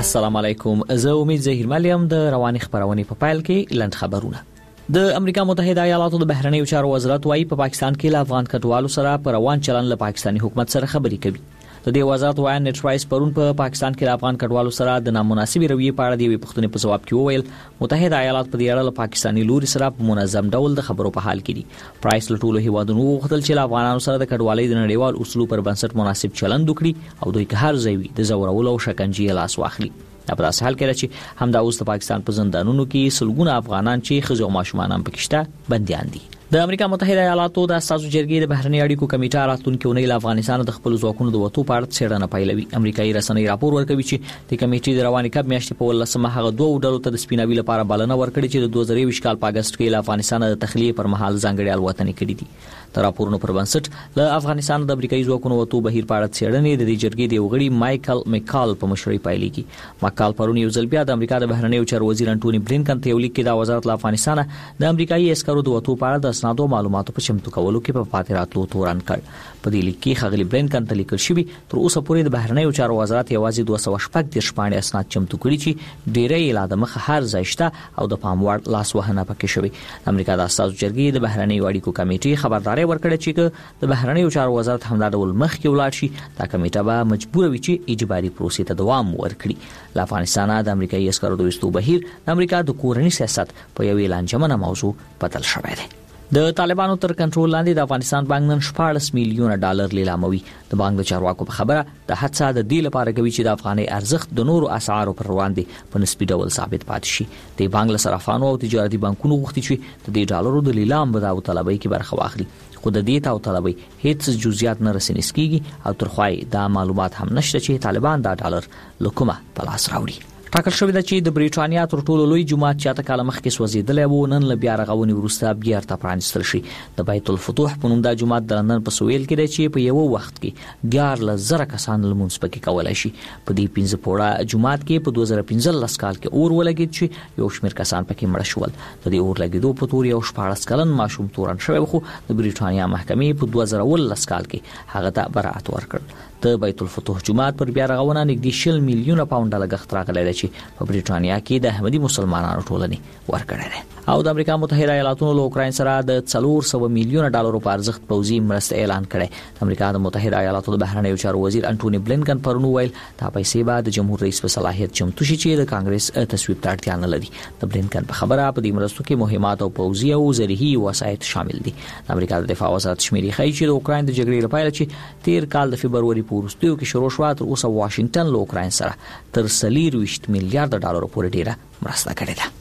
السلام علیکم. زه امید ظهیر ملیم د رواني خبرونې په پایل کې لند خبرونه. د امریکا متحده ایالاتو د بهرنیو چارو وزارت وايي په پاکستان کې له افغان کډوالو سره پر روان چلن له پاکستاني حکومت سره خبرې کوي. د دې وزارت وایي نټرایس پرون په پاکستان کې له افغان کډوالو سره د نامناسبې رویې په اړه د یوې پوښتنې په جواب کې وویل متحده ایالات په دې اړه له پاکستاني لوري سره په منظم ډول د خبرو په حال کې دي. پرایس له ټولو هیوادونو وغوښتل چې له افغانانو سره د کډوالۍ د نړیوال اصولو پر بنسټ مناسب چلند وکړي او دوی که هر ځای وي د زورولو او شکنجې لاس واخلي. په داسې حال کې چې همدا اوس د پاکستان په زندانونو کې سلګونه افغانان چې ښځې او ماشومان هم پکې شته بنديان دي. د امریکا متحده ایالاتو د اساسو جرګې د بهرنی اړیکو کمیټه راتلونکي اونۍ له افغانستان د خپل ځواکونو د وټو په اړه څېړنه پیلوي. امریکایي رسنۍ راپور ورکوي چې د کمیټې د رواني کب میاشتې په 18 هغه دوه ډلو ته د سپیناوي لپاره بلنه ورکړې چې د 2020 کال په اگست کې له افغانستان د تخلیه پر مهال ځانګړي الوتنې کړې دي. د راپورونو پر بنسټ له افغانستان د امریکایي ځواکونو وټو بهیر په اړه څېړنې د دې جرګې د غړي مایکل میکال په مشرۍ پیلېږي. ماکال پرون یو ځل بیا د امریکا د بهرنیو چارو وزیر انټونی بلینکن ته یو لیک کې د وزارت له افغانستان د امریکایي عسکرو د وټو په اړه د اسنادو معلوماتو په چمتو کولو کې په پاتې راتلو تورن کړ. په دې لیک کې خغلی بلینکن ته لیکل شوی تر اوسه پورې د بهرنیو چارو وزارت یوازې 214 پاڼې اسناد چمتو کړي چې ډېرې لا د مخ هر ځای شته او د پام وړ لاس وهنه پکې شوی. امریکا د اساسو جرګې د بهرنیو اړیکو کمیټې خبرداري ورکړه چې د بهرنیو چارو وزارت همدا ډول مخکې ولاړ شي دا کمیټه به مجبور وي چې اجباري پروسې ته دوام ورکړي. له افغانستان د امریکایي عسکرو د وستو بهیر د امریکا د کورني سیاست په یوې لانجمنه موضوع بدل شوی دی. د طالبانو تر کنټرول لاندې د افغانستان بانک نن 14 میلیونه ډالر لیلاموي. د بانک د چارواکو په خبره د هڅه د دې لپاره کوي چې د افغاني ارزښت د نورو اسعارو پر وړاندې په نسبي ډول ثابت پاتې شي. د بانک له صرافانو او تجارتي بانکونو غوښتي چې د دې ډالرو د لیلام په داو طلبۍ کې برخه واخلي. خو د دې تاو طلبۍ هیڅ جزئیات نه رسنیس کیږي او ترخوای دا معلومات هم نشته چې طالبان دا ډالر لکومه په لاس راوړي. ټاکل شوی دی چې د بریټانیا تر ټولو لوی جماعت چې اته کال مخکې سوځیدلی و نن له بیا رغونې وروسته بیا ارته پرانستل شي. د بیت الفتوح په نوم دا جماعت د لندن په سویل کې دی چې په یو وخت کې 11,000 کسان لمونځ پکې کولای شي. په دې 15 پوړه جماعت کې په 2015 کال کې اور ولګید چې یو شمېر کسان پکې مړه شول. د دې اور لګیدو په تور یو 14 کلن ماشوم تورن شوی خو د بریټانیا محکمې په 2019 کال کې هغه ته برائت ورکړ. د بیت الفتوح جماعت پر بیا رغونه نږدې 100 میلیونه پاونډ لګښت راغلی دی چې په بریټانیا کې د احمدي مسلمانانو ټولنې ورکړی دی. او د امریکا متحده ایالاتونو له اوکراین سره د 400 میلیونه ډالرو په ارزښت پوځي مرسته اعلان کړي. د امریکا د متحده ایالاتو د بهرنیو چارو وزیر انټونی بلینکن پرون ویل دا پیسې به د جمهور رئیس په صلاحیت چمتو شي چې د کانګرس تصویب ته اړتیا نه لري. د بلینکن په خبره په دې مرستو کې مهمات او پوځي او زرهي وسایط شامل دي. د امریکا د دفاع وزارت شمیرې ښیي چې د اوکراین د جګړې لپاره چې 13 کال د فبرवरी په وروستیو کې شروع شو تر اوسه واشنگټن له اوکراین سره تر 23 میلیارډ ډالر پورې ډیره مرسته کړې ده.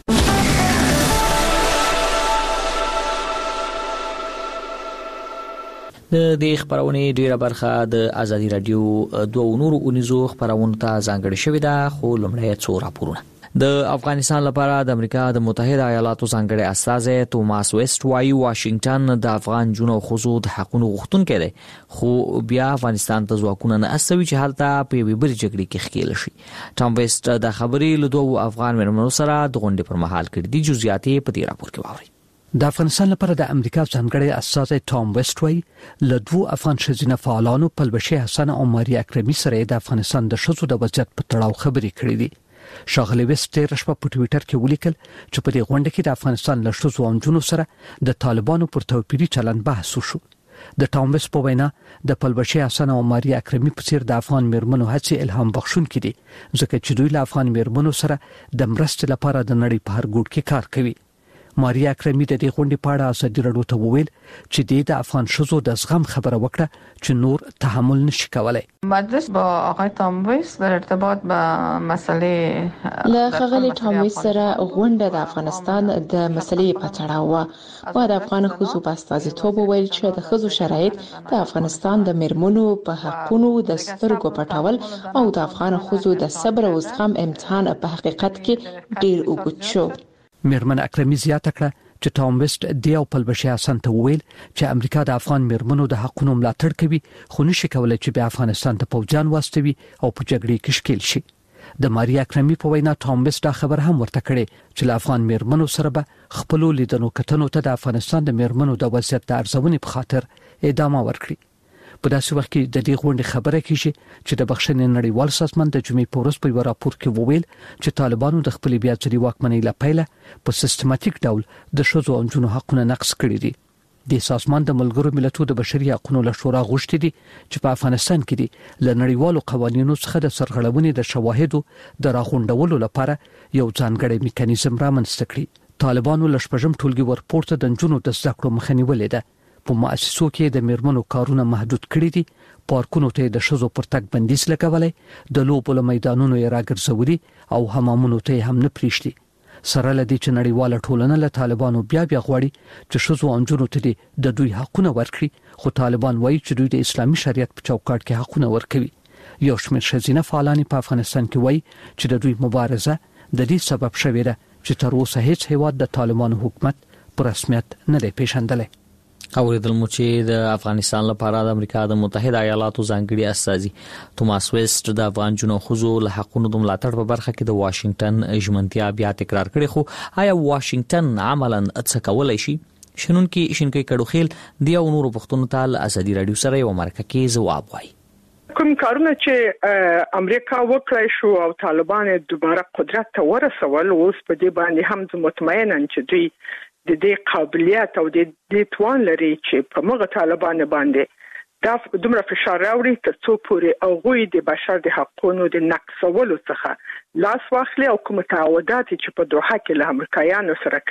د دې خبرونې ډیره برخه د ازادي رادیو دوه نورو اونیزو خبرونو ته ځانګړې شوې ده خو لومړی څو راپورونه. د افغانستان لپاره د امریکا د متحده ایالاتو ځانګړي استازی توماس ویسټ وايي واشنگټن د افغان جنو خزو د حقوقو غوښتونکی دی خو بیا افغانستان ته ځواکونه نه استوي چې هلته په یوې بلې جګړې کې ښکېل شي. ټام ویسټ د خبرې له دوه افغان مېرمنو سره د غونډې پر مهال کړي دي. جزئیات یې په دې راپور کې واورئ. د افغانستان لپاره د امریکا ځانګړي استازی ټام ویسټ وايي له دوه افغان ښځینه فعالانو پلبشي حسن او ماریا اکرمي سره د افغانستان د ښځو د وضعیت په تړاو خبرې کړې دي. شاغلی ویسټ تیر شپه په ټوئیټر کې ولیکل چې په دې غونډه کې د افغانستان له ښځو او نجونو سره د طالبانو پر توپیري چلند بحث وشو. د ټام ویسټ په وینا د پلبشي حسن او ماریا اکرمي په څیر د افغان مېرمنو هڅې الهام بخښونکې دي ځکه چې دوی له افغان مېرمنو سره د مرستې لپاره د نړۍ په هر ګوټ کې کار کوي. ماریا اکرمي د دې غونډې په اړه ازادي راډیو ته وویل چې د افغان ښځو د زغم خبره وکړه چې نور تحمل نشي کولای. مجلس با آقای تام ویسټ در ارتباط با مسئله له خغلی تام ویسټ سره غونډه د افغانستان د مسلې په تړاو او د افغان ښځو په استازیتوب ویل چې د ښځو شرایط د افغانستان د مېرمنو په حقونو د سترګو پټول او د افغان ښځو د صبر او زغم امتحان په حقیقت کې ډیر اوږد شو. مېرمن اکرمي زیاته کړه چې ټام ویسټ د یو پلبشي حسن ته ویل چې امریکا د افغان مېرمنو د حقونو ملاتړ کوي خو نشي کولای چې بیا افغانستان ته پوځیان واستوي او په جګړې کې ښکېل شي. د ماریا اکرمي په وینا ټام ویسټ دا خبر هم ورته کړي چې له افغان مېرمنو سره به خپل لیدنو کتنو ته د افغانستان د مېرمنو د وضعیت د ارزونې په خاطر ادامه ورکړي. په داسې وخت کې د دې غونډې خبره کیږي چې د بخښنې نړیوال سازمان د جمعې په ورځ په یو راپور کې وویل چې طالبانو د خپل بیا ځلي واکمنۍ لپاره په سیستماتیک ډول د ښځو او نجونو حقونه نقض کړي دي. د سازمان د ملګرو ملتونو د بشري حقوقو له شورا غوښتي دي چې په افغانستان کې د لنړیوالو قوانینو څخه د سرغړونې د شواهدو د راغونډولو لپاره یو ځانګړی میکانیزم رامنځته کړي. طالبانو له شپږم ټولګي ورپورته د نجونو د زده کړو مخه نیولې ده. په مؤسسو کې د میرمنو کارونه محدود کړي دي. پارکونو ته د ښځو پر تګ بندیز لګولې، د لوبو له میدانونو یې راګرځولي او حمامونو ته هم نه پریږدي. سره لدی چې نړیواله ټولنه له طالبانو بیا غواړي چې ښځو او نجونو ته د دوی حقونه ورکړي، خو طالبان وایي چې دوی د اسلامي شریعت په چوکاټ کې حقونه ورکوي. یو شمېر ښځینه فعالان په افغانستان کې وایي چې د دوی مبارزه د دې سبب شوې ده چې تر اوسه هیڅ هیواد د طالبانو حکومت په رسمیت نه دی پیژندلی. اوریدل مو چې د افغانستان لپاره د امریکا د متحده ایالاتو ځانګړي استازي توماس ویسټ د افغان جنو خزو له حقوقو د ملاتړ په برخه کې د واشنگټن ژمنتیا بیا تکرار کړي. خو آیا واشنگټن عملاً څه کولای شي؟ شنونکي کډوخیل د یو نورو پښتون ته ازادي رادیو سره یو مرکه کې ځواب وایي. کوم کارونه چې امریکا وکړای شو او طالبان دوباره قدرت ته ورسول، اوس په دې باندې هم مطمئنن چې دوی د دې قابلیت او د دې توان لري چې په موږ طالبان باندې دا دومره فشار راوړي تر څو پورې او غوي د بشر د حقوقو د نقضولو څخه لاس واخلي او کوم تعهدات چې په دوحه کې له امریکایانو سره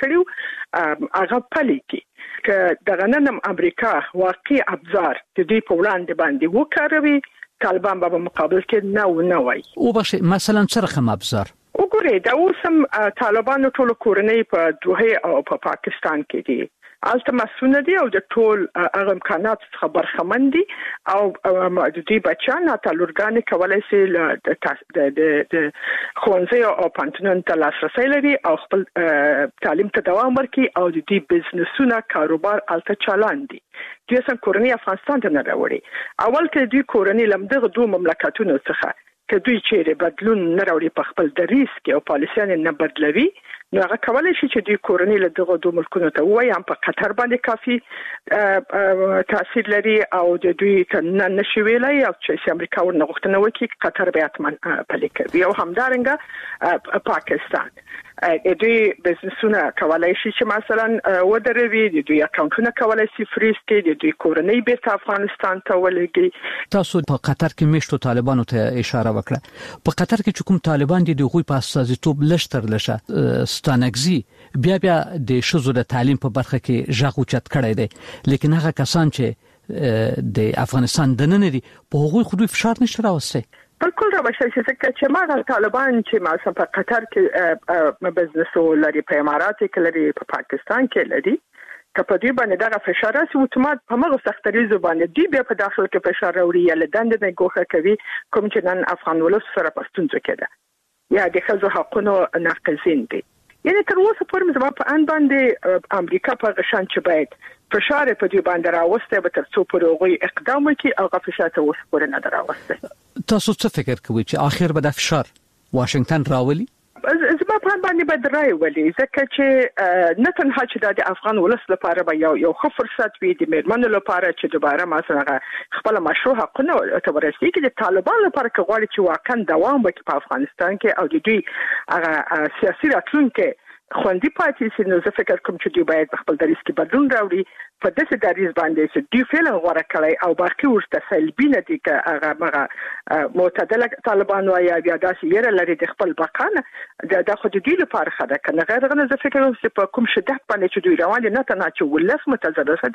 کړیو هغه پلي کړي. که دغه نن امریکا واقعي ابزار د دې په وړاندې باندې وکاروي، طالبان به مقابل کې نه وای. او بشه مثلا څه رقم ابزار وګورئ، دا اوسم طالبانو ټول کورنۍ په دوحه او په پاکستان کې دي. البته مسؤل دي او د ټول هغه امکانات څخه برخمن دي او د دې بچیان ته لورګانې کولای شي د خوانزي او پانتونن ته لاسرسي لري او خپل تعلیم ته دوام ورکړي او د دې بزنسونه کاروبار الته چالان دي. دوی څنګه کورنۍ افغانستان ته نه راوړي. اول کې دوی کورنۍ لمدغه دوه مملکتونو څخه که دوی چیرې بدلون نه راوړي په خپل دریس کې او پالیسیان نه بدلوي، نو هغه کولای شي چې دوی کورنۍ له دغه دوه ملکونو ته وایي هم په قطر باندې کافي تاثیر لري او د دوی نه نشي ویلای او چې امریکا ورنه غوښتنه وکړي قطر به حتما پلي کوي او همدارنګه پاکستان دوی بزنسونه کولای شي چې مثلا ودروي، د دوی اکاونټونه کولای شي فریز کړي، د دوی کورنۍ بیرته افغانستان ته ولېږي. تاسو په قطر کې میشتو طالبانو ته اشاره وکړه. په قطر کې کوم طالبان دي د غوي په استازیتوب لشتر لشه ستانګزي بیا د شذو د تعلیم په برخه کې ژغو چت کړی دی، لیکن هغه کسان چې د افغانستان دننه دي په هغوی خو دوی فشار نشته راوستي. بالکل راوښتل چې ما طالبان چې مثلا په قطر کې بزنس لري، په امارات کې لري، په پاکستان کې لري، که په دې باندې دغه فشار راسي اتومات په موږ سختريزو باندې دی بیا په داخل کې فشار راوړي یا لدند نه ګوښه کوي کوم چې نن افغان ولس سره پښتونځ کېده یا د خزو حقوقو ناقضین دي. یعنی تر اوسه پورې زما په ان باندې امریکا په غشان چې باید فشار په دې باندې راوسته به تر څو پورې غوي اقدام وکړي او غفشات اوس پورې نه راوسته. تاسو څه فکر کوئ چې اخر به د فشار واشنگټن راولي؟ زما په باندې به درای ولي ځکه چې نه تنها چې د افغان ولس لپاره به یو ښه فرصت وي د میرمنو لپاره چې دوباره مثلا خپل مشروع حقونه ته ورسیږي، د طالبان لپاره که غواړي چې واقعا دوام وکړي په افغانستان کې او د دوی هغه سیاسي راتلونکي خوندي پاتې شي، نو زه فکر کوم چې دوی باید خپل دریس کې بدلون راوړي په داسې دریس باندې چې دوی فعلا غوړه کړي او باقي ورته سلبي نه دي که هغه معتدل طالبان وايي بیا داسې یره لري د خپل بقانه دا خو د دوی لپاره خده کنه غیر غنه زه فکر کوم چې په کوم شدت باندې چې دوی روان دي نه تنها چې ولس متزلزله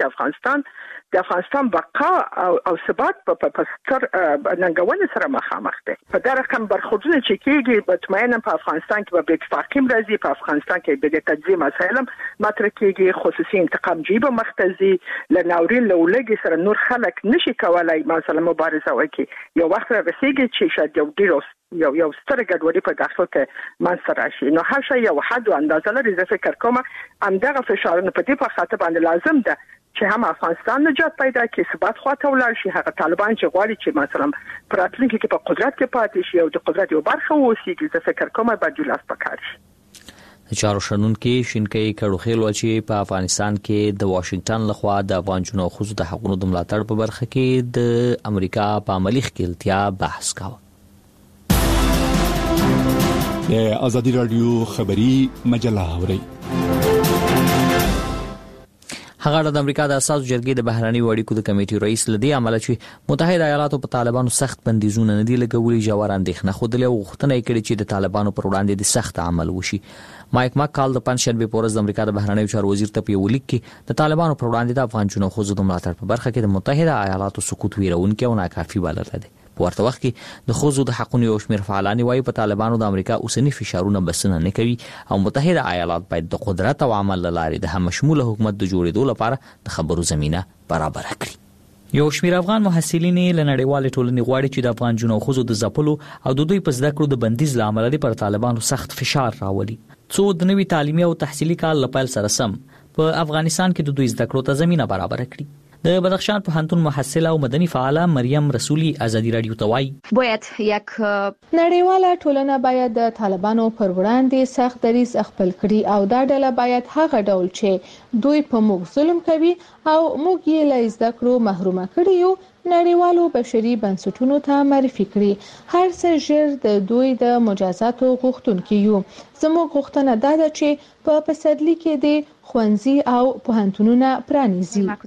د افغانستان بقا او ثبات په ستر ننګونې سره مخامخ دي. په دا رقم برخوردونه چې کېږي مطمئنم په افغانستان کې به اتفاقیم راځي، په افغانستان کې به د تجزیه مسایل مطرح کېږي، خصوصي انتقام جیب مختزي لناورین لولګي سره نور خلک نشي کولای مثلا مبارزه وکړي. یو وخت راځي چې شاید یو ستر ګډوډي په داخل کې منځ راشي، نو هر شی یو حد او اندازه لري. زه فکر کوم همدغه فشارونه په دې په خاطر باندې لازم ده چې هم افغانستان نجات پیدا کړي، ثبات خواته ولاړ شي. هغه طالبان چې غواړي چې مثلا پر راتلونکي کې په قدرت کې پاتې شي او د قدرت یو برخه ووسیږي، زه فکر کوم باید جلاس پکار شي. چارو شنونکو شینکې کړوخېل و چې په افغانستان کې د واشنگټن لخوا د افغان جنو خزو د حقوقو د ملاتړ په برخه کې د امریکا په عملی ښکېلتیا بحث کاوه. د ازادي رادیو خبری مجله اوري. هغه د امریکا د اساسو جرګې د بهرنی اړیکو د کمیټې رئیس لدی عمل چې متحده ایالاتو په طالبانو سخت بندیزونه نه دی لګولي جوړ اندېښنه خوده له غوښتنه کړې چې د طالبانو پر وړاندې د سخت عمل وشي. مایک مکال د پنځشنبه پورز د امریکا د بهرنی چارو وزیر ته په ولیک کې د طالبانو پر وړاندې د افغان جنو خزو د ملاتړ په برخه کې د متحده ایالاتو سقوط ویرونکي او ناکافي بلل دي. په ورته وخت کې د خزو د حقوقو یو شمېر فعالان وايي په طالبانو د امریکا اوسنی فشارونه بسنه نه کوي او متحده ایالات باید د قدرت او عمل لارې د همشموله حکومت د جوړېدو لپاره د خبرو زمينه برابر کړي. یو شمېر افغان محصلین له نړیوال ټولنې غواړي چې د افغان جنو خزو د ځپلو او د دوی په زده کړو د بندیز لامل پر طالبانو سخت فشار راولي. څو د نوي تعلیمي او تحصیلي کال لپاره سره سم په افغانستان کې د دوی زده کړو ته زمينه برابر کړي. د بدخشان پوهنتون محصله او مدني فعاله مریم رسولي ازادي رادیو ته وایي باید یک نړیواله ټولنه باید د طالبانو پر وړاندې سخت دریځ خپل کړي او دا ډله باید هغه ډول چې دوی په موږ ظلم کوي او موږ یې له زده کړو محروم کړي یو نړیوالو بشري بنسټونو ته معرفي کړي. هر څه ژر د دوی د مجازاتو غوښتونکو یو. زموږ غوښتنه دا ده چې په پسرلي کې د خوانزي او پوهنتونونو پرانیزي. د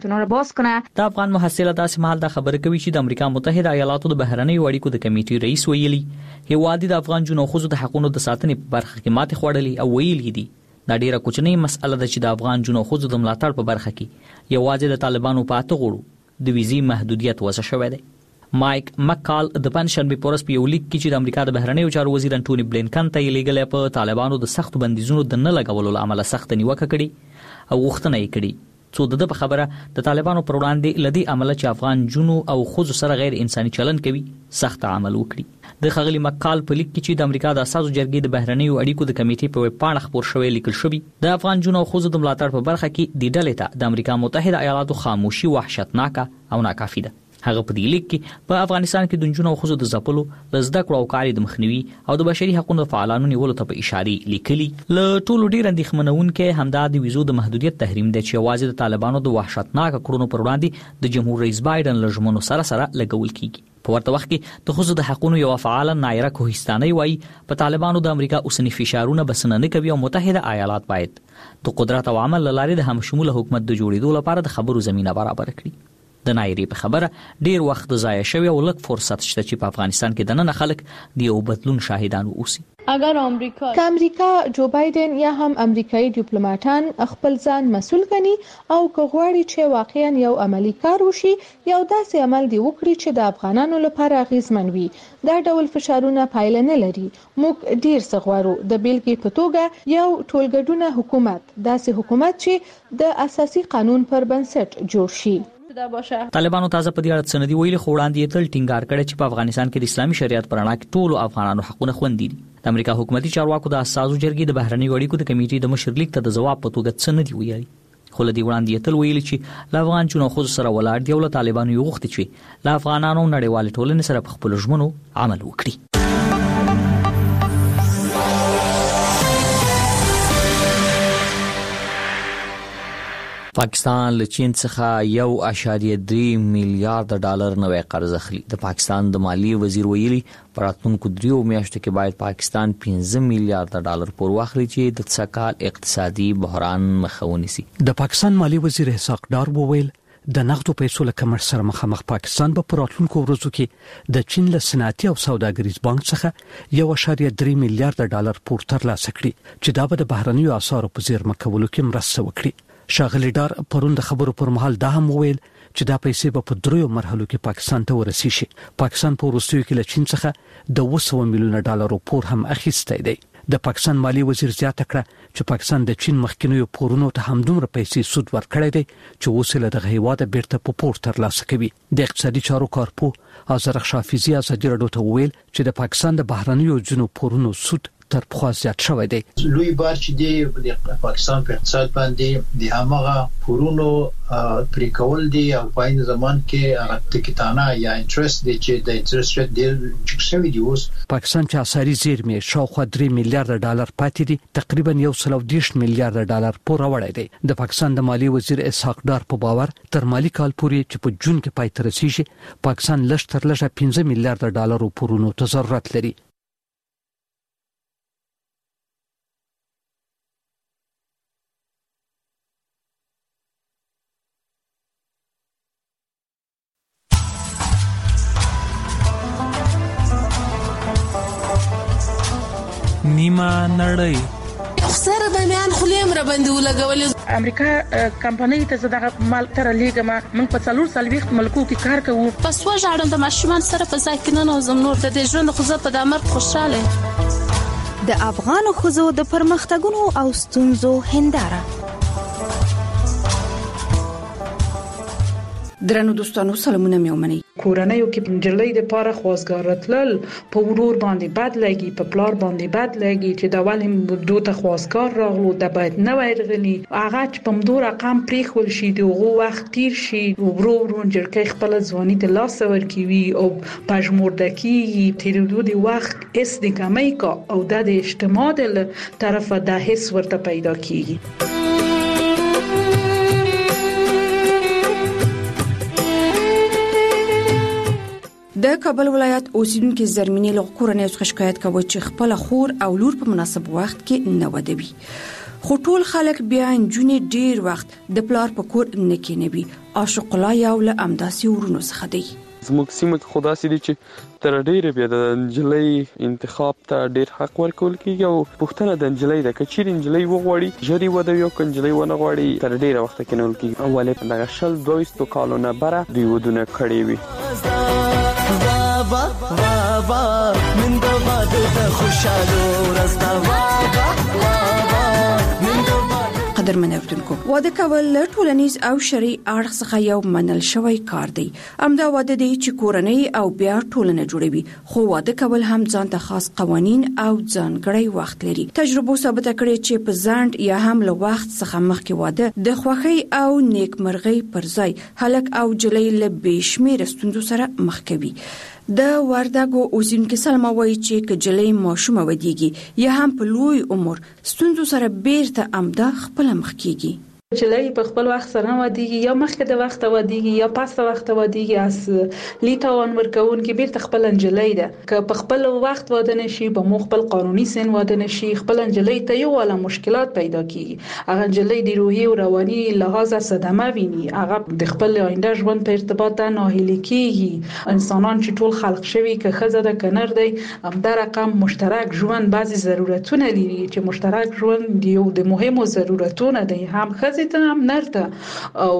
افغان محصله داسې مهال دا خبره کوي چې د امریکا متحده ایالاتو د بهرنی اړیکو د کمیټې رئیس ویلي هیواد د افغان جنو خزو د حقوقو د ساتنې په برخه کې ماته خوړلې او ویلي دي دا ډیره کوچنۍ مسأله ده چې د افغان جنو خزو د ملاتړ په برخه کې یوازې د طالبانو په اته غړو د ویزي محدودیت وضع شوی دی. مایک مکال د پنځشنبه پورس په یو لیک کې چې د امریکا د بهرنی چارو وزیر انټونی بلینکن ته لیږلی په طالبانو د سخت بندیزونو د نه لګولو لامل سخت نیوکه کړي او غوښتنه یې کړي څو د په خبره د طالبانو پر وړاندې لدی عمل چې افغان جنو او خزو سره غیر انساني چلن کوي سخت عمل وکړي. د خغلی مکال په لیک کې چې د امریکا د اساسو جرګې د بهرنی اړیکو د کمیټې په ویب پاڼه خبر شوی لیکل شوی د افغان جنو او خزو د ملاتړ په برخه کې د ډلې ته د امریکا متحده ایالاتو خاموشي وحشتناک او ناکافي ده. هغه په دې لیک کې په افغانستان کې د جنو او خزو د ځپلو لزده کړو او کاری د مخنیوي او د بشري حقوقو فعالانو نیولو ته په اشاره لیکلي. له ټولو ډیر اندېښمنونکې همدا د ویزو د محدودیت تحریم دی چې یوازې د طالبانو د وحشتناک کړنو پر وړاندې د جمهور رئیس بایدن لژمنو سره لګول کیږي. په ورته وخت کې د خزو د حقوقو یو فعال نایره کوهستاني وایي په طالبانو د امریکا اوسنی فشارونه بسنه نه کوي او متحده ایالات باید د قدرت او عمل لارې د همشموله حکومت د جوړېدو لپاره د خبرو زمينه برابر کړي. د نایری په خبره ډیر وخت ضایع شوی او لږ فرصت شته چې په افغانستان کې د نن خلک د یو بدلون شاهدان اوسي. اگر امریکا جو بایدن یا هم امریکایي ډیپلوماټان خپل ځان مسؤل ګڼي او غواړي چې واقعا یو عملی کار وشي یو داسې عمل دی وکړي چې د افغانانو لپاره اغیزمن وي. دا ډول فشارونه پایله نه لري. موږ ډیر څه غواړو د بیلګې په توګه یو ټولګډونه حکومت داسې حکومت چې د اساسي قانون پر بنسټ جوړ شي. طالبانو تازه په دې اړه سندې ویلي خو وړاندې تل ټینګار کړی چې په افغانستان کې د اسلامي شریعت پر اړه ټولو افغانانو حقونه خوندي دي. د امریکا حکومتي چارواکو د اساسو جرګې د بهرنی اړیکو د کمیټې د مشر لیک ته د جواب په توګه سندې ویلي خو لدی وړاندې تل ویلي چې له افغان جنو خو سره ولاړ دی او له طالبانو یو غوښتي چې له افغانانو نړیوال ټولنې سره په خپل ژمنو عمل وکړي. پاکستان له چین څخه 1.3 میلیارډ ډالر نوې قرض اخلي. د پاکستان د مالیې وزیر ویلي په راتلونکو 3 میاشتو کې باید پاکستان 15 میلیارډ ډالر پور واخلي چې د څکال اقتصادي بحران مخه ونیسي. د پاکستان مالیې وزیر اسحاق ډار وویل د نقدو پیسو له کمښت سره مخامخ پاکستان په راتلونکو ورځو کې د چین له صنعتي او سوداګریز بانک څخه 1.3 میلیارډ ډالر پور ترلاسه کړي چې دا به د بهرنیو اسعارو په زیرمه کولو کې مرسته وکړي. شاغلی ډار پرون د خبرو پر مهال دا هم وویل چې دا پیسې په 3 مرحلو کې پاکستان ته ورسي شي. پاکستان په وروستیو کې له چین څخه د 200 میلیون ډالرو پور هم اخیستی دی. د پاکستان مالی وزیر زیاته کړه چې پاکستان د چین مخکینیو پورونو ته هم دومره پیسې سود ورکړی دی چې اوس له دغه هیواد بیرته په پور ترلاسه کوي. د اقتصادي چارو کارپو ازرخ شافیزی ازادي رادیو ته ویل چې د پاکستان د بهرنیو جنو پورونو سود تر پخوا زیات شوی دی. لوی بار چې د پاکستان په اقتصاد باندې د هغه پورونو پرې کول دي او په این زمان کې هغه ټکټانه یا انټرست دي چې د انټرست ریټ ډیر چکسوي دی. اوس پاکستان چې اساري زیرمې شاوخوا 3 میلیارډ ډالر پاتې دي، تقریبا 110 میلیارډ ډالر پورې وړي دي. د پاکستان د مالی وزیر اسحاق ډار په باور تر مالی کال پورې چې په جون کې پای ته رسیږي پاکستان لږ تر لږه 15 میلیارډ ډالر پورونو ته ضرورت لري. نیمه نړۍ سره د میان خلیم را باندې ولګولې. امریکا کمپنۍ ته زړه مال تر لیګما من په 440 ملکو کې کار کوو. پس وژاړم د ماشومان سره په ځای کې نه نوزم نور د ژوند خو زه په دمر خوشاله. د افغان خزو د پرمختګونو او ستونزو هنداره. درنو دوستانو سلامونه مې ومني. کورنۍ کې پنځلې د پاره خوازګار راتلل په ورور باندې بد لګي، په پلار باندې بد لګي چې د ولې دوه ته خوازګار راغلو د باید نه وایرغلی هغه چې په مدور رقم پریخول شي دغه وخت تیر شي ورور جړکې خپل ځواني د لاس ورکوي او پژموردکی تیرودو دی وخت اس د کمی کا او د اجتماع د طرفه د حس ورته پیدا کیږي. د کابل ولایت اوسیدونکو زرمینی له کورنۍ څخه شکایت کوي چې خپل خور او لور په مناسب وخت کې نه ودوي. خو ټول خلک بیا انجونې ډیر وخت د پلار په کور نه کېنوي. عاشق الله یو له امداسي ورونو څخه دی. زموږ سیمه کې خدا سي دي چې تر ډیره بیا د انجلۍ انتخاب ته ډیر حق ورکول کیږي او پښتنه د انجلۍ د کچیر انجلۍ وغوړي جری وده یو کنجلۍ ونه غوړي تر ډیره وخت کې نول کیږي. اوله په دغه شل 22 کالونه بره دی ودونه کړی وي. بابا بابا من دوباد د خوشاله راستا بابا بابا من دوباد. قدرمن اردوونکو واده کول ټولنیز او شرعي اړخ څخه یو منل شوی کار دی. امدا واده دی چې کورنۍ او بیا ټولنه جوړوي. خو واده کول هم ځان ته خاص قوانين او ځانګړی وخت لري. تجربه ثابت کړي چې په ځانډ یا هم له وخت څخه مخکې واده د خوښۍ او نیکمرغۍ پر ځای هلک او جلۍ له بشمیر ستوندو سره مخ کوي. د وردګو اوسیدونکو سلمہ وایي چې کجلې ماشومه ودیږي یا هم په لوی عمر ستوندو سره بیرته امدا خپل مخ کیږي. جلای په خپل وخت سره ودیږي یا مخکې د وخت ودیږي یا پاس د وخت ودیږي اس لیتاون ورکون کې بیرته خپل انجلۍ ده که په خپل وخت واده نشي به مو خپل قانوني سن واده نشي خپل انجلۍ ته یو ولا مشکلات پیدا کیږي. هغه انجلۍ د روحي او رواني لحاظ صدمه ویني، هغه د خپل آینده ژوند په ارتباط نه هیله کیږي. انسانان چې ټول خلق شوي که خزه د کنر دی هم د رقم مشترک ژوند بعضي ضرورتونه لري چې مشترک ژوند یو د مهمو ضرورتونه دی هم خزه ته هم نرته او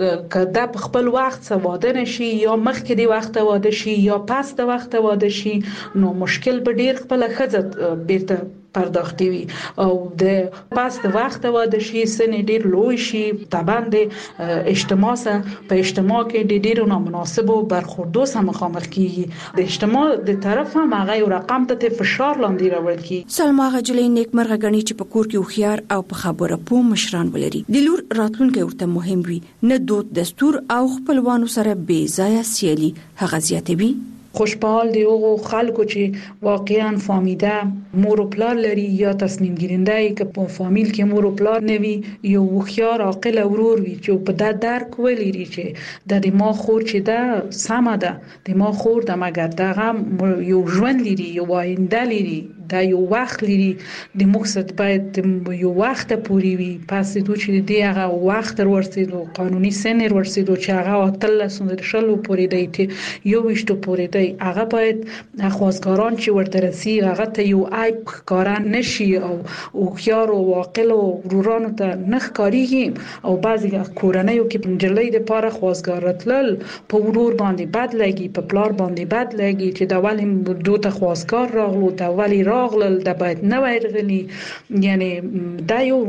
کدا په خپل وخت واده نشي یا مخکې دی وخت واده شي یا پس د وخت واده شي نو مشکل به ډیر خپل خزه بیرته پرداختی وي او د پاس د وخت واده شي سن ډیر لوی شي طبعا د اجتماع سره په اجتماع کې د ډیرو نامناسبو برخوردو سره مخامخ کیږي. د اجتماع د طرف هم هغه یو رقم ته فشار لاندې راوړل کی. سلمہ غجلې نیکمرغه غني چې په کور کې خوخيار او په خبره پو مشران ولري. د لور راتلونکي ورته مهم وي نه دود دستور او خپلوانو سره بې ځای سیالي هغه زیاتوي. خوشحال دی او خلکو چې واقعا فامیده مور او پلار لري یا تصمیم گیرنده که په فامیل کې مور او پلار نوي یو خوخيار عاقل ورور وي چې په د درک ولري چې د ما خور چې دا سم ده د ما خور د مګر دغه یو ژوند لري یو آینده لري دا یو وخت لري د مقصد باید یو وخت پوری وي پس دوی چې دی هغه وخت ورسېدو قانوني سن ورسېدو چې هغه تل سند شلو پوری دی ته یو وشتو پوری دی هغه باید خوازګاران چې ورته رسی هغه ته یو عیب کاران نشي او خيار او عاقل او ورورانو ته نخ کاریږي او بعضی کورنۍ کې پنځلې د پاره خوازګار راتلل په ورور باندې بد لګي په پلار باندې بد لګي چې دا ولې دوه خوازګار راغلو دا ولې راغلل د باید نه وایرغلی یعنی دا یو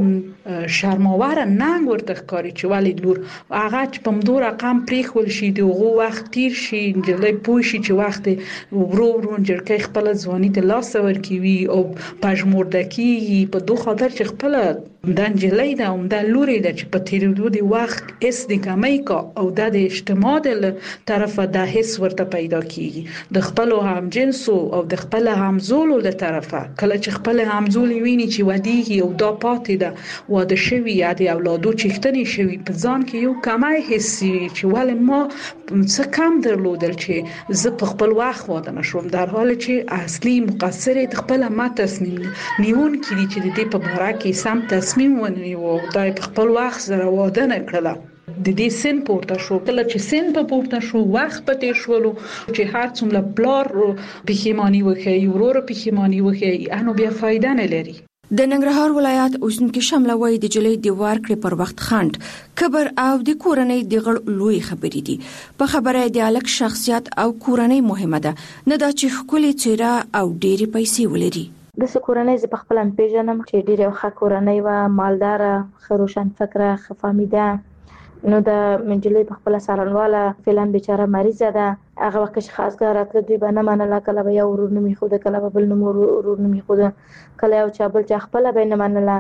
شرماوره ننګ ورته ښکاري چې ولی لور هغه چې په مدور رقم پریخول شي دغه وخت تیر شي جلې پوه شي چې وخت ورو جرکې خپل ځواني ته لاس ورکوي او پژموردکی په دوه خاطر چې خپل د جلې د عمده لوري د چې په تیرېدو دی وخت اس د کمای کا او د اجتماع د طرفه د حس ورته پیدا کیږي د خپل همجنسو او د خپل همزولو له طرفه کله چې خپل همزولي ویني چې ودیږي او دا پاتې ده واده شوی یا د اولادو چښتنې شوی په ځان کې یو کمای حسي چې ول ما څه کم درلودل چې زه په خپل وخت واده نشوم در حالی چې اصلي مقصر د خپل ما تصمیم نیون کړي چې د دې په باره کې سم تصمیم ونیو دا په خپل وخت سره واده نه کړله د دې سن پورته شو کله چې سن په پورته شو وخت په تیر شولو چې هر څومره بلار پښیمانی وکړي ورور پښیمانی وکړي انو بیا فائدہ نه لري د ننګرهار ولایت اوسنکي شامل وای د جلې د وارکړې پر وخت خند کبر او د کورنۍ د غړ لوی خبرې دي په خبره د الک شخصیت او کورنۍ مهمه ده نه دا چې خولي چیرې او ډېری پیسې ولري د کورنۍ ز په خپل پیژنم چې ډېر ښه کورنۍ و مالدار خروشان فکره خفامیده نو د منجلې په خپل سارنواله فلان بیچاره مریض ده هغه وخت چې خاصګار راتله دوی به نه منله کله به یو ورور نومي خو د کله به بل ورور نومي خو د کله یو چا بل چا خپل به نه منله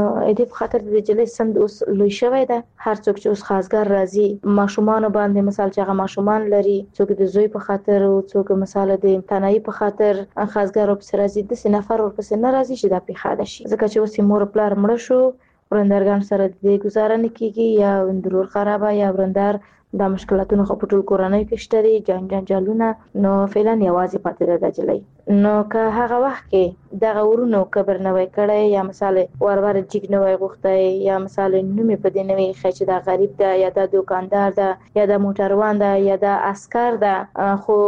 دې په خاطر د جلې سند اوس لوی شوی ده هر څوک چې اوس خاصګار راځي ماشومان باندې مثال چې هغه ماشومان لري څوک د زوی په خاطر او څوک مثال د تنهایی په خاطر خاصګار او پر راځي د سنفر ور پس نه راځي چې دا پیخاده شي ځکه چې اوس مور پلار مړ شو ورندرګان سره د گزارنه کیږي یا وندرور خرابه یا ورندر د مشکلاتونو په ټول کورنۍ کې شته جنجالونه نو فعلا یوازې پاتې ده جلې نو که هغه وخت کې د غورونو کبر نه وای کړی یا مثال ورور جګ نه وای غوښتای یا مثال نومې په دې نوې خچ د غریب ده یا د دکاندار ده یا د موټروان ده یا د عسكر ده خو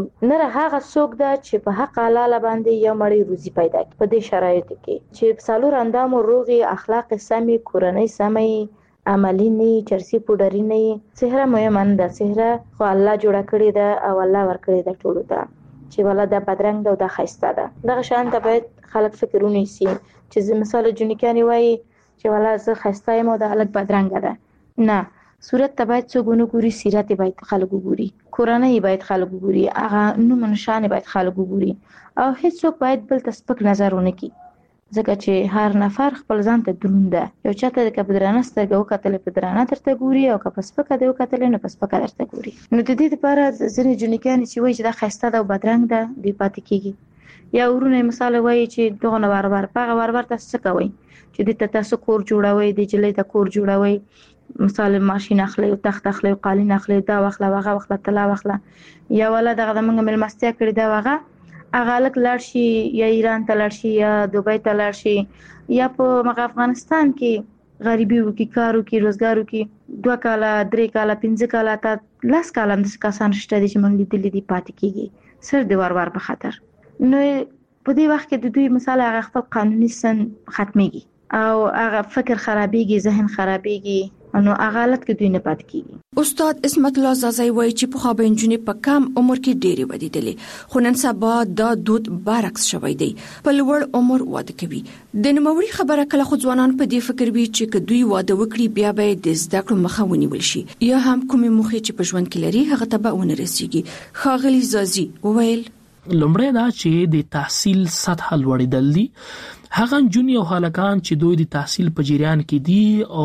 نه هغه څوک ده چې په حق حلال باندې یو مړی روزي پیدا کوي په دې شرایطو کې چې څلور اندامو روغي اخلاق سمي کورنۍ سمي عملی نه چرسی پودری نه سحر مهمه ده سحر خو الله جوړ کړی ده او الله ور کړی ده ټول ته چې ولا د بدرنګ ده او د خیسته ده دغه شان ته باید خلک فکرونه سي چې مثال جنکانی وای چې ولا زه خیسته یم او د الګ بدرنګ ده نه صورت ته باید څوګونو ګوري سیرت باید خلک ګوري کورنۍ باید خلک ګوري هغه نو منشان باید خلک ګوري او هیڅوک باید بل تسپک نظرونه کوي ځکه چې هر نفر خپل ځان ته دروند ده یو چاته د کبدرانه سترګو کتل په درانه درته ګوري او که پسپکه دی کتل نه پسپکه درته ګوري نو د دې لپاره ځینې جنکان چې وایي چې دا خسته ده او بدرنګ ده دی پاتې کیږي یا ورونه مثال وایي چې دغه نوار تاسو څه کوي چې د تاسو کور جوړوي د جلې د کور جوړوي مثال ماشين اخلي او تخت اخلي او قالین اخلي دا واخله وغه واخله تلا واخله یا ولا دغه موږ ملمستیا کړی دا وغه اغالک لارشي یا ایران ته لارشي یا دوبۍ ته لارشي یا په افغانستان کې غریبي وکي کارو کې روزګارو کې 2 کاله 3 کاله 5 کاله تا لاس کاله د کسان شته چې مونږ لیدلې دي پاتې کیږي سر دی ور په خطر نو په دې وخت کې د دوی مثال هغه خپل قانوني سن ختميږي او هغه فکر خرابيږي ذهن خرابيږي نو اغالت کې دوی نه پات کیږي استاد اسمت الله زازای وایي چې په خابه انجونې په کم عمر کې ډېری ودیدلې خو نن سبا دا دود برعکس شوی دی په لوړ عمر واده کوي د نوموړي خبره کله خو ځوانان په دې فکر وي چې دوی واده وکړي بیا به د زده کړو مخه ونیول شي یا هم کومې موخې چې په ژوند کې لري هغه ته به ونه رسیږي خاغلی زازي وویل لومړی دا چې د تحصیل سطح لوړېدل دي هغه جونی او هلکان چې دوی د تحصیل په جریان کې دي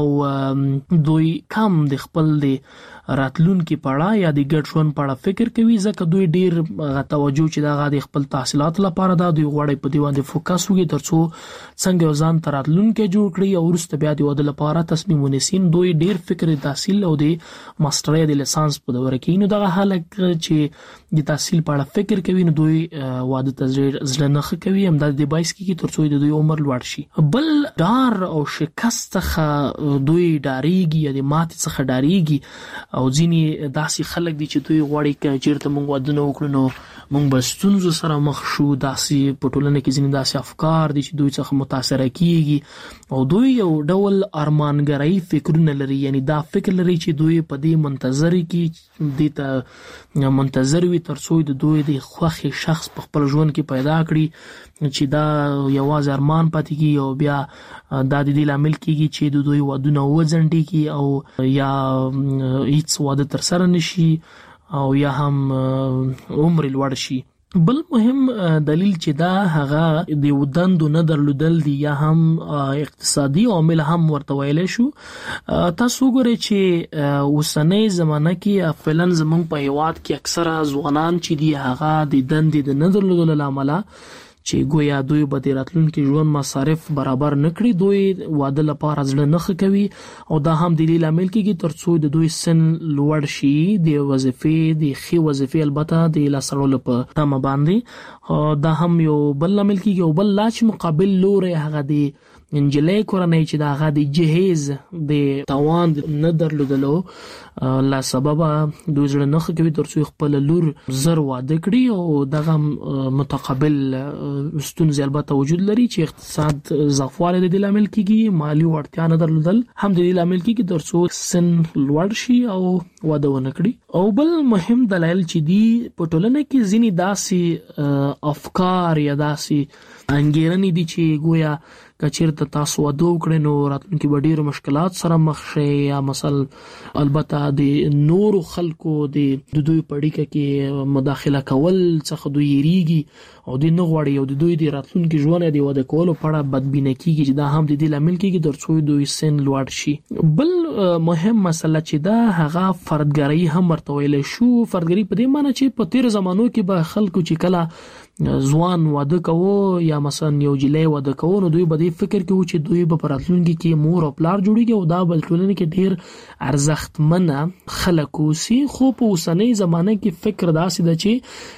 او دوی کم د خپل د راتلونکو پړه یا د ګډ ژوند پړه فکر کوي ځکه دوی ډیر توجه چې دا د خپل تحصیلات لپاره دا دوی غواړي په دې باندې فوکس وکړي ترڅو څنګه ځان تراتلونکو جوړ کړي او ورسته بیا د واده لپاره تصمیم ونیسي دوی ډیر فکر تحصیل او د ماسترۍ د لیسانس په دوره کې نو دا هلک چې د تحصیل په اړه فکر کوي نو دوی واده ته ځل نه کوي هم د 22 کې ترڅو د دوی دوی عمر لوړ شي. بل ډار او شکست څخه دوی ډاریږي یا د ماتې څخه ډاریږي او ځینې داسې خلک دي چې دوی غواړي چې چیرته موږ ودونه وکړو نو موږ به ستونزو سره مخ شو. داسې په ټولنه کې ځینې داسې افکار دي چې دوی څخه متاثر کیږي او دوی یو ډول ارمانګرایي فکرونه لري، یعنی دا فکر لري چې دوی په دې منتظر کې دې ته منتظر وي ترڅو د دوی د خوښ شخص په خپل ژوند کې پیدا کړي چې دا یوازې ارمان پاتې کیږي او بیا دا د دې لامل کیږي چې د دوی ودونه وځنډي او یا هیڅ واده تر سره نشي او یا هم عمر لوړ شي. بل مهم دلیل چې دا هغه د ودندو نه درلودل دي یا هم اقتصادي عوامل هم ورته ویل شو. تاسو ګورئ چې اوسنۍ زمانه کې فعلاً زموږ په هیواد کې اکثره ځوانان چې دي هغه د دندې د نه درلودلو له امله چې گویا دوی به د راتلونکي ژوند مصارف برابر نکړي، دوی واده لپاره ځل نه کوي او دا هم د دې لامل کېږي ترڅو د دوی سن لوړ شي د وظیفې د ښې وظیفې البته د لاسرولو په تمه باندې. دا هم یو بل لامل کېږي او بل لا چې مقابل لوري هغه د انجلۍ کورنۍ چې دا هغه د جهیز د توان نه درلودلو لا سببه دوی ځل نه کوي ترڅو خپل لور زر واده کړي او دغه متقابل ستونزې البته وجود لري چې اقتصاد ضعفواله د دې لامل کېږي، مالی وړتیا نه درلودل هم د دې لامل کېږي ترڅو سن لوړ شي او واده ونه کړي. او بل مهم دلایل چې دي په ټولنه کې ځینې داسې افکار یا داسې انګیرنې دي چې گویا کچیرته تاسو واده وکړئ نو راتلونکي به ډېرو مشکلات سره مخ شئ یا مثلا البته د نورو خلکو د دوی په اړیکه کې مداخله کول څخه دوی یریږي او دوی نه غواړي او د دوی د راتلونکي ژوند د واده کولو په اړه بدبینه کیږي چې دا هم د دې لامل کېږي ترڅو دوی سن لوړ شي. بل مهم مسله چې دا هغه فردګرایي هم ورته ویل شو. فردګرایي په دې معنی چې په تیر زمانو کې به خلکو چې کله ځوان واده کوو یا مثلا یو جلۍ واده کوو نو دوی به دې فکر کوي چې دوی به په راتلونکي کې مور او پلار جوړیږي او دا به ټولنه کې ډیر ارزښتمن خلک اوسي. خو په اوسنۍ زمانه کې فکر داسې ده چې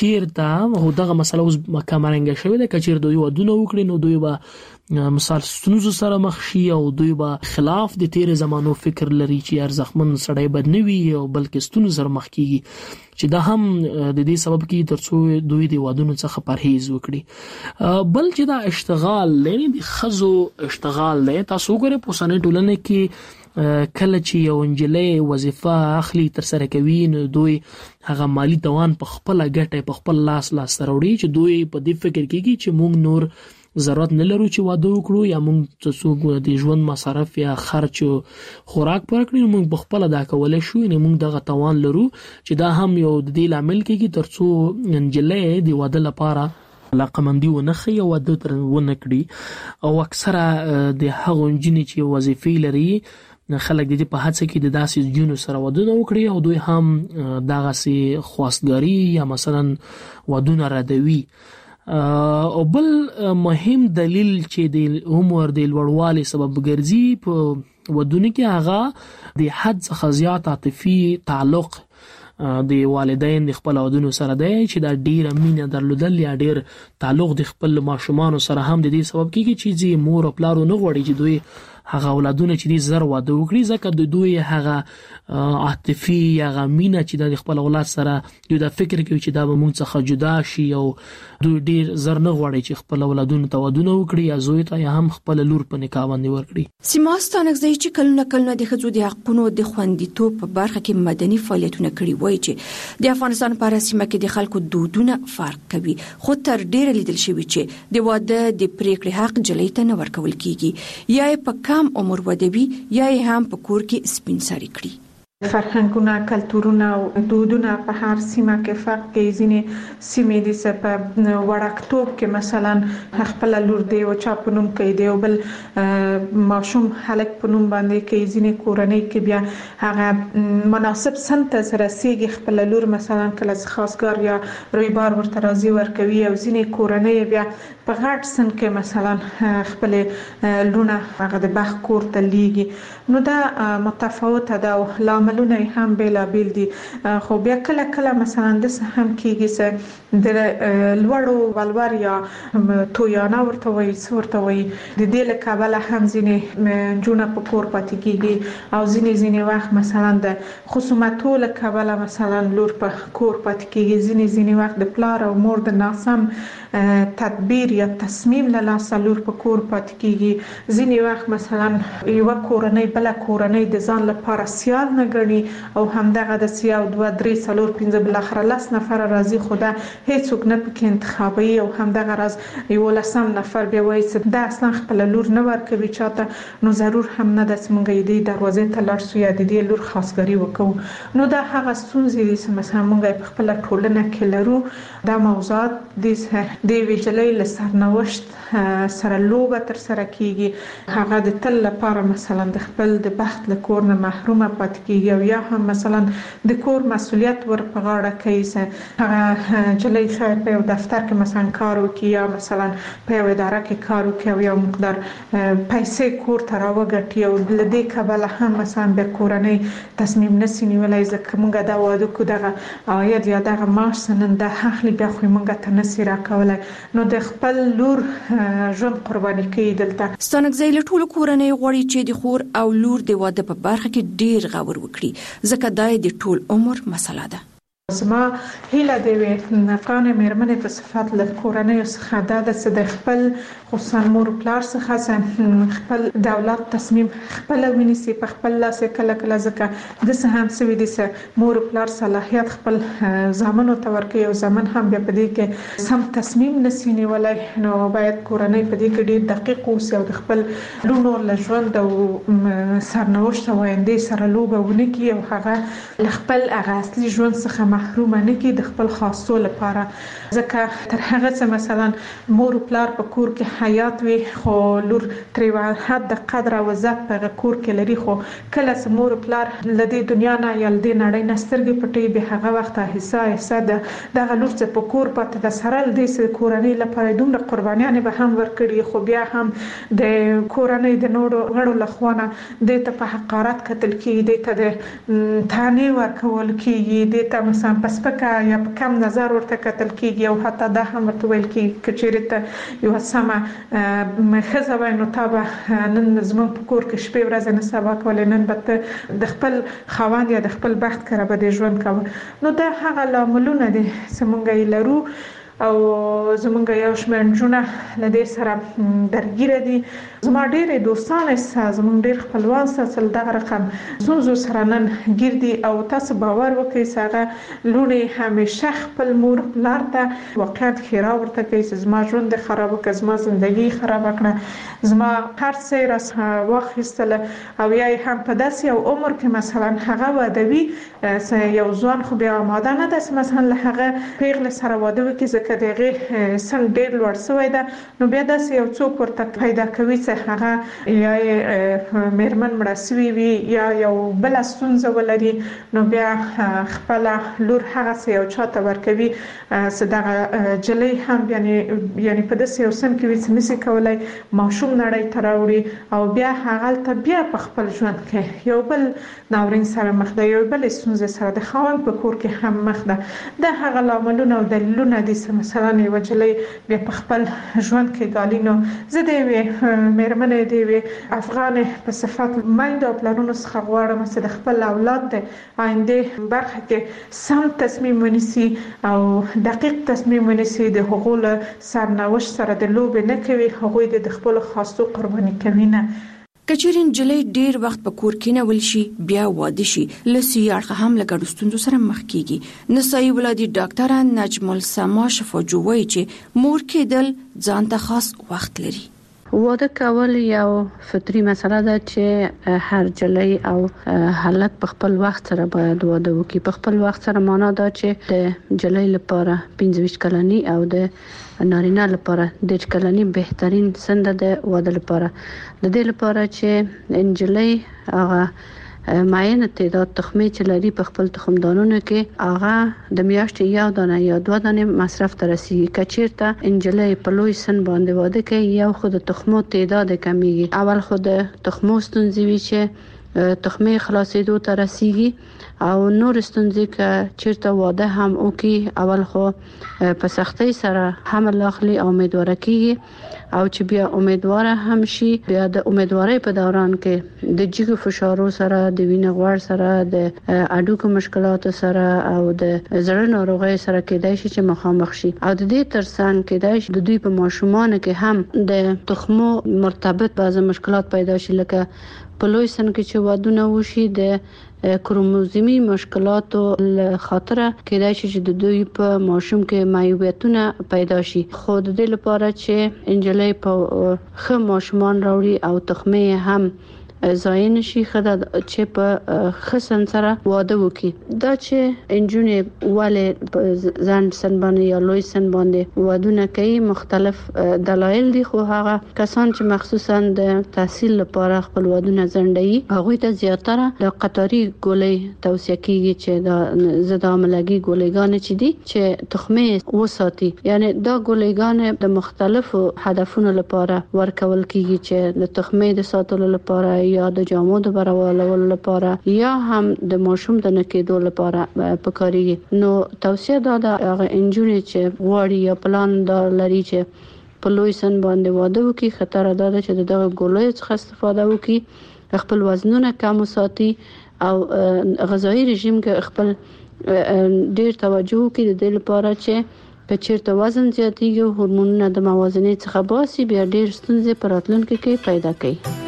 کچیرته دغه مسله اوس کمرنګه شوې ده، کچیر دوی ودونه وکړي نو دوی به مثال ستونزو سره مخ شي او دوی به خلاف د تیر زمانو فکر لري چې ارزښتمن سړی بد نه وي او بلکې ستونزو سره مخ کیږي چې دا هم د دې سبب کیږي ترڅو دوی د وادونو څخه پرهیز وکړي. بل چې دا اشتغال لري د خزو اشتغال دی. تاسو ګورئ په اوسنۍ ټولنه کې کله چې یو انجلۍ وظیفه اخلي تر سره کوي نو دوی هغه مالی توان په خپل ګټه په خپل لاس راوړي چې دوی په دې فکر کېږي چې موږ نور ضرورت نه لرو چې واده وکړو یا موږ څو د ژوند مصارف یا خرچ او خوراک پر کړی موږ په خپل ادا کولای شو، یعنی موږ دغه توان لرو چې دا هم یو د دې لامل کېږي ترڅو انجلۍ د واده لپاره علاقمندي ونه خي او واده تر ونه کړي. او اکثره د هغو نجونې چې وظیفې لري خلک د دې په هڅه کې د داسې جنونو سره ودونه وکړي او دوی هم دغه خواستګاری یا مثلا ودونه ردوي. او بل مهم دلیل چې د عمر د لوړوالي سبب ګرځي په ودونه کې هغه د حد څخه زیات عاطفي تعلق د والدین د خپل اولادونو سره دی چې دا ډیره مینه درلودل یا ډیر تعلق د خپل ماشومان سره هم د دې سبب کیږي چې مور او پلار نه غواړي چې دوی هغه اولادونه چې دي زر واده وکړي ځکه د دوی هغه عاطفي هغه مینه چې د خپل اولاد سره دوی د فکر کوي چې دا به مونږ څخه جدا شي او دوی ډیر زر نه غواړي چې خپل اولادونو ته ودونه وکړي یا زوی ته یا هم خپل لور په نکاح باندې ورکړي. سیماستانک ځای چې کلونه د ښځو د حقونو د خوندیتوب په برخه کې مدني فعالیتونه کړي وایي چې د افغانستان په سیمه کې د خلکو دودونه فرق کوي خو تر ډیره لیدل شوی چې د واده د پریکړې حق جلۍ ته نه ورکول کیږي یا په کم عمر ودوي یا هم په کور کې سپین ساری کړي. فرهنګونه، کلتورونه او دودونه په هر سیمه کې فرق کوي. ځینې سیمې د په وړکتوب کې مثلا خپل لور دی او چا په نوم کوي دی او بل ماشوم هلک په نوم باندې کوي. ځینې کورنۍ کې بیا هغه مناسب سن ته سره سیږي خپل لور مثلا کله خاصګار یا رویبار ورته راځي ورکوي او ځینې کورنۍ بیا په غټ سن کې مثلا خپل لونه هغه د بخ کور ته لیږي. نو دا متفاوته ده او لاملونه هم بیل دي خو بیا کله مثلا د هم کېږي چې د لوړو ولور یا تویانا ورته وي د دې له کابل هم ځینې جونه په کور پاتې کېږي او ځینې وخت مثلا د خصومتو له کابل مثلا لور په کور پاتې کېږي ځینې وخت د پلار او مور د ناسم تدبیر یا تصمیم له لاسه لور په کور پاتې کېږي ځینې وخت مثلا یو کورنۍ بل کورنۍ د ځان لپاره سیال نه ګڼي او همدغه د سیاو 2 3 4 5 بل اخر 10 نفر راځي خو دا هیڅوک نه پکې انتخابي او همدغه راز یو لسم نفر به وایي چې دا اصلا خپل لور نه ورکوي چاته نو ضرور هم نه د سمګې دی دروازې ته لاړ شو یا د دې لور خاصګری وکړو نو دا هغه ستونزې دي چې مثلا موږ په خپل ټولنه کې لرو دا موضوعات د ویجلې لسرنوشت سره لوبه تر سره کیږي هغه د تل لپاره مثلا د خپل د بخت له کور نه محرومه پاتې کیږي او یا هم مثلا د کور مسؤلیت ور په غاړه کوي چې هغه جلې شاید په دفتر کې مثلا کار وکړي یا مثلا په اداره کې کار وکړي او یو مقدار پیسې کور ته راوګټي او د دې کبل هم مثلا به کورنۍ تصمیم نسی نیولای ځکه موږ دا واده کو دغه عاید یا دغه معاش سنن د اخلي بیا خو موږ ته نسی راکولای نو د خپل لور ژوند قرباني کوي دلته ستانکزی له ټولو کورنۍ غوړي چې د خور او لور د واده په برخه کې ډیر غور وکړي ځکه دا د ټول عمر مسله ده زما هیله دی افغان مېرمنې په صفات له کورنۍ څخه د خپل خصوصا مور پلار څخه خپل د اولاد تصمیم خپل ونیسي په خپل لاس کله ځکه د څه هم سوي دي چې مور پلار صلاحیت خپل ځامنو ته ورکوي او ځامن هم بیا په دې کې سم تصمیم نسی نیولای نو باید کورنۍ په دې کې ډیر دقیق اوسي او د خپل لونو له ژوند او سرنوشت وایندې سره لوبه ونه کړي او هغه خپل هغه اصلي ژوند څخه محروم نه کی د خپل خاصو لپاره ځکه تر هغه چې مثلا مور او پلار په کور کې حیات وي خو لور تر حد قدر او عزت په کور کې لري خو کله چې مور او پلار لدی دنیا نه یا لدی نړۍ نه سترګې پټي به هغه وخت حصہ د لور چې په کور پاتې د سره د کورنۍ لپاره دومره قربانیان به هم ورکړي خو بیا هم د کورنۍ د نورو غړو لخوانه د ته په حقارت کتل کیږي د ته د تانی ورکول کیږي د ته مثلا پسپکه یا په کم نظر ورته کتل کیږي او حتی دا هم ورته ویل کیږي کچېرې ته یو سمه خزه وای نو تا به نن زموږ په کور کې شپې ورځې نه سبا کولې نن به د خپل خاوند یا د خپل بخت کړه به د ژوند کوي نو دا هغه لاملونه دي چې موږ یې لرو او زمونږ یو شمېر نجونه له دې سره درګیره دي زما ډېرې دوستانې سره زمونږ ډېر خپلوان سره دغه رقم ستونزو سره نن ګیر دي او تاسو باور وکړئ چې هغه لوڼې همیشه خپل مور پلار ته واقعا ښېرا ورته کوي چې زما ژوند دې خراب کړه زما زندګي خراب کړه زما هر څه یې راڅخه واخیستله او یا هم په داسې یو عمر کې مثلا هغه واده وي یو ځوان خو بیا آماده نه ده چې مثلا له هغه پیغلې سره واده وکړي که دغه څنګه ډیر لوړ شوی ده نو بیا د یو څوک ورته پیدا کوي چې هغه یا مېرمن مړه شوی وي یا یو بل ستونزه ولري نو بیا خپل لور هغه یو چاته ورکوي چې دغه جلې هم یعنی په داسې یو سم کې وي چې نشي کولای ماشوم نړۍ ته راوړي او بیا هغه ته بیا په خپل ژوند کې یو بل ناورین سره مخ ده یو بل ستونزه سره د خاوند په کور کې هم مخ ده د هغه لاملونه او دلیلونه دي مثلا یو جلې بیا په خپل ژوند کې ګالینو زه د مېرمنې د افغان په صفات مایند او پلانونو څخه غواړم چې د خپل اولاد د آینده برخه کې سم تصمیم ونیسي او دقیق تصمیم ونیسي د حقوق سرنوشت سره د لوب نه کوي هغوی د خپل خاصو قرباني کوي نه کچېرین جلې ډیر وخت په کور کې نه ول شي بیا واده شي لسیارخه هم لګړو ستوندو سره مخ کیږي نسایي ولادي ډاکټر نجم السما شفاجوي چې مور کېدل ځان ته خاص وخت لري واده کول یو فطري مسله ده چې هر جلې او حالت په خپل وخت سره باید واده وکړي په خپل وخت سره معنا دا چې د جلې لپاره 25 کلنی او د نارینه لپاره د کلنی بهترین سند د واده لپاره د دې لپاره چې انجلې هغه معینه تعداد تخمې چې لري په خپل تخمدانونو کې هغه د میاشتې یو دانه یا دوه دانې مصرف ته رسیږي کچیرته انجلې په لوی سن باندې واده کوي یو خود تخمو تعداد کمیږي اول خود تخمو ستونزې وي چې تخمه خلاصېدو ته رسیږي او نور ستونزې که چیرته واده هم وکي اول خو په سختۍ سره حمل اخلي او امیدواره کیږي او چې بیا امیدواره هم شي بیا د امیدوارۍ په دوران کې د جګو فشارو سره د وینې غوړ سره د اډوکو مشکلات سره او د زړه ناروغۍ سره کېدای شي چې مخامخ شي او د دې ترڅنګ کېدای شي د دوی په ماشومان کې هم د تخمو مرتبط بعض مشکلات پیدا شي لکه په لوی سن کې چې وادونه وشي د کروموزومي مشکلاتو خاطره کېدای شي چې د دوی په ماشوم کې معیوبیتونه پیدا شي خو د دې لپاره چې انجلۍ په خه ماشومان راوړي او تخمه هم ځای نشي خدای چې په خسن سره واده وکي دا چې انجونې والے ځان سن باندې یا لوی سن باندې وادونه کوي مختلف دلایل دي خو هغه کسان چې مخصوصا د تحصیل لپاره خپل وادونه ځنډي هغه ته زیاتره د قطاري ګولۍ توصیه کیږي چې د زده عملګي ګولېګان چې دي چې تخمه وساتي یعنی دا ګولېګان د مختلفو هدفونو لپاره ورکول کیږي چې د تخمه د ساتلو لپاره یا د جامو د برابرولو لپاره یا هم د ماشوم د نکېدو لپاره پکاريږي نو توصیه دا د هغه انجونې چې غواړي یا پلان دا لري چې په لوی سن باندې واده وکړي خطر ده چې دغه ګولۍ څخه استفاده وکړي خپل وزنونه کم وساتي او غذایی رژیم کې خپل ډیر توجه وکړي د دې لپاره چې که چیرته وزن زیاتیږي هورمونونه د موازنې څخه باسي بیا ډیر ستونزې په راتلونکي کې پیدا کوي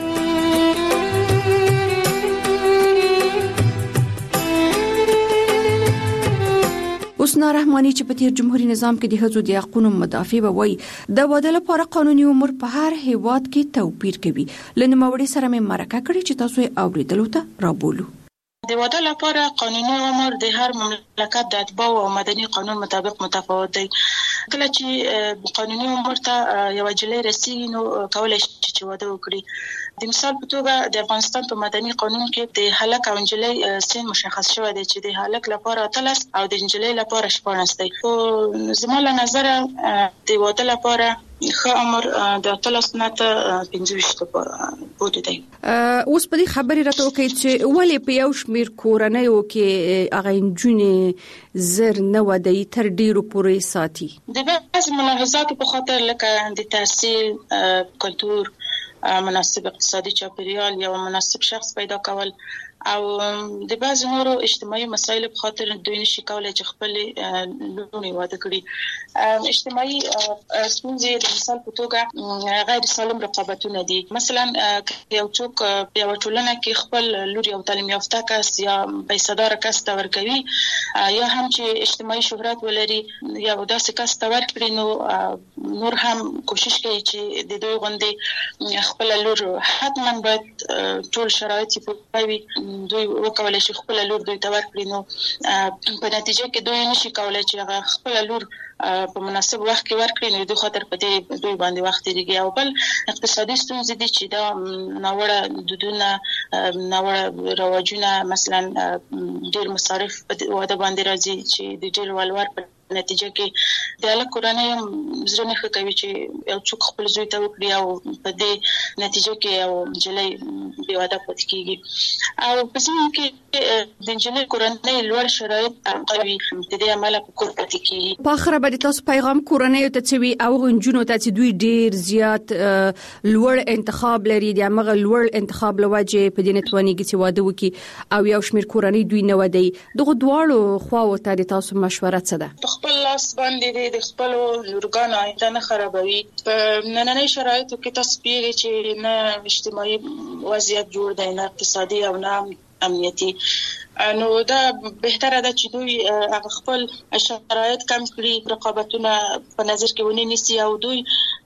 حسنا رحماني چې په تیر جمهوریت نظام کې د حقوقو د حقوقو مدافع ووي د واده لپاره قانوني عمر په هر هیواد کې توپیر کوي لنموړي سره مې مرکه کړی چې تاسو یې اوریدلو ته رابولو د واده لپاره قانوني عمر د هر مملکت د اتباع او مدني قانون مطابق متفاوت دی کله چې قانوني عمر ته یو جلې رسیدي نو کولای شي چې واده وکړي د مثال په توګه د افغانستان په مدني قانون کې د هلک او نجلۍ سن مشخص شوی دی چې د هلک لپاره 13 او د نجلۍ لپاره 14 دی خو زما له نظر د واده لپاره خو عمر د 13 نه ته 25 پورې دی اوس په دې خبرې راته وکړي چې ولې په یو شمیر کورنۍ کې هغه انجونې زر نه ودی تر ډیرو پورې ساتي د بعض ملاحظاتو په خاطر لکه د تحصیل کلتور مناسب اقتصادي چاپیریال یا مناسب شخص پیدا کول او د بعض نورو اجتماعي مسایل په خاطر دوی نشي کولای چې خپل لونی واده کړي اجتماعي ستونزې د مثال په توګه غیر سالم رقابتونه دي مثلا یو څوک په یو ټولنه کې خپل لوري او تعلیم یافته کس یا پیسادار کس ته ورکوي یا هم چې اجتماعي شهرت ولري یا داسې کس ته ورکړي نو نور هم کوشش کوي چې د دوی غوندې خپل لور حتما باید ټول شرایط پوره وي دوی وکولای شي خپل لور دوی ته ورکړي نو په نتیجه کې دوی نشي کولای چې خپل لور په مناسب وخت کې ورکړي نو دوی خاطر په دې دوی باندې وخت تیریږي او بل اقتصادي ستونزې دي چې دا ناوړه دودونه ناوړه رواجونه مثلا ډېر مصارف په واده باندې راځي چې د ډېر ولور په نتیجه کې د هلک کورنۍ زړه نه ښه کوي چې یو څوک خپل زوی ته وکړي او په دې نتیجه کې یو نجلۍ بې واده پاتې کېږي او په ځینو کې د نجلۍ کورنۍ لوړ شرایط قوي د دې امله په کور پاتې کېږي په آخره باندې تاسو پیغام کورنۍ ته څه وي او نجونو ته چې دوی ډیر زیات لوړ انتخاب لري د هغه لوړ انتخاب لوجه په دې نتوانیږي چې واده وکړي او یو شمیر کورنۍ دوی نه ودی دغه دواړو خواو ته تاسو مشوره څه ده خپل لاس باندې د خپل لورګانو آینده نه خرابوي په نننۍ شرایطو کې تاسو پیږي چې نه اجتماعي وضعیت جوړ دی نه اقتصادي او نه امنیتي نو دا بهتره ده چې دوی خپل شرایط کم کړي رقابتونه په نظر کې ونی نيسي او دوی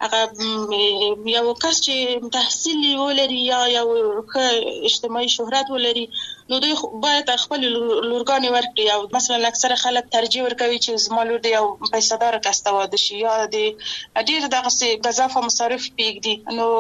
هغه یو کس چې تحصیل ولري یا یو اجتماعي شهرت ولري نو دوی باید خپل لورګانې ورکړي او مثلا اکثره خلک ترجیح ورکوي چې زما لور دی یو پیسادار کس ته واده شي یا د ډېر دغه غذافه مصارف پیږدي نو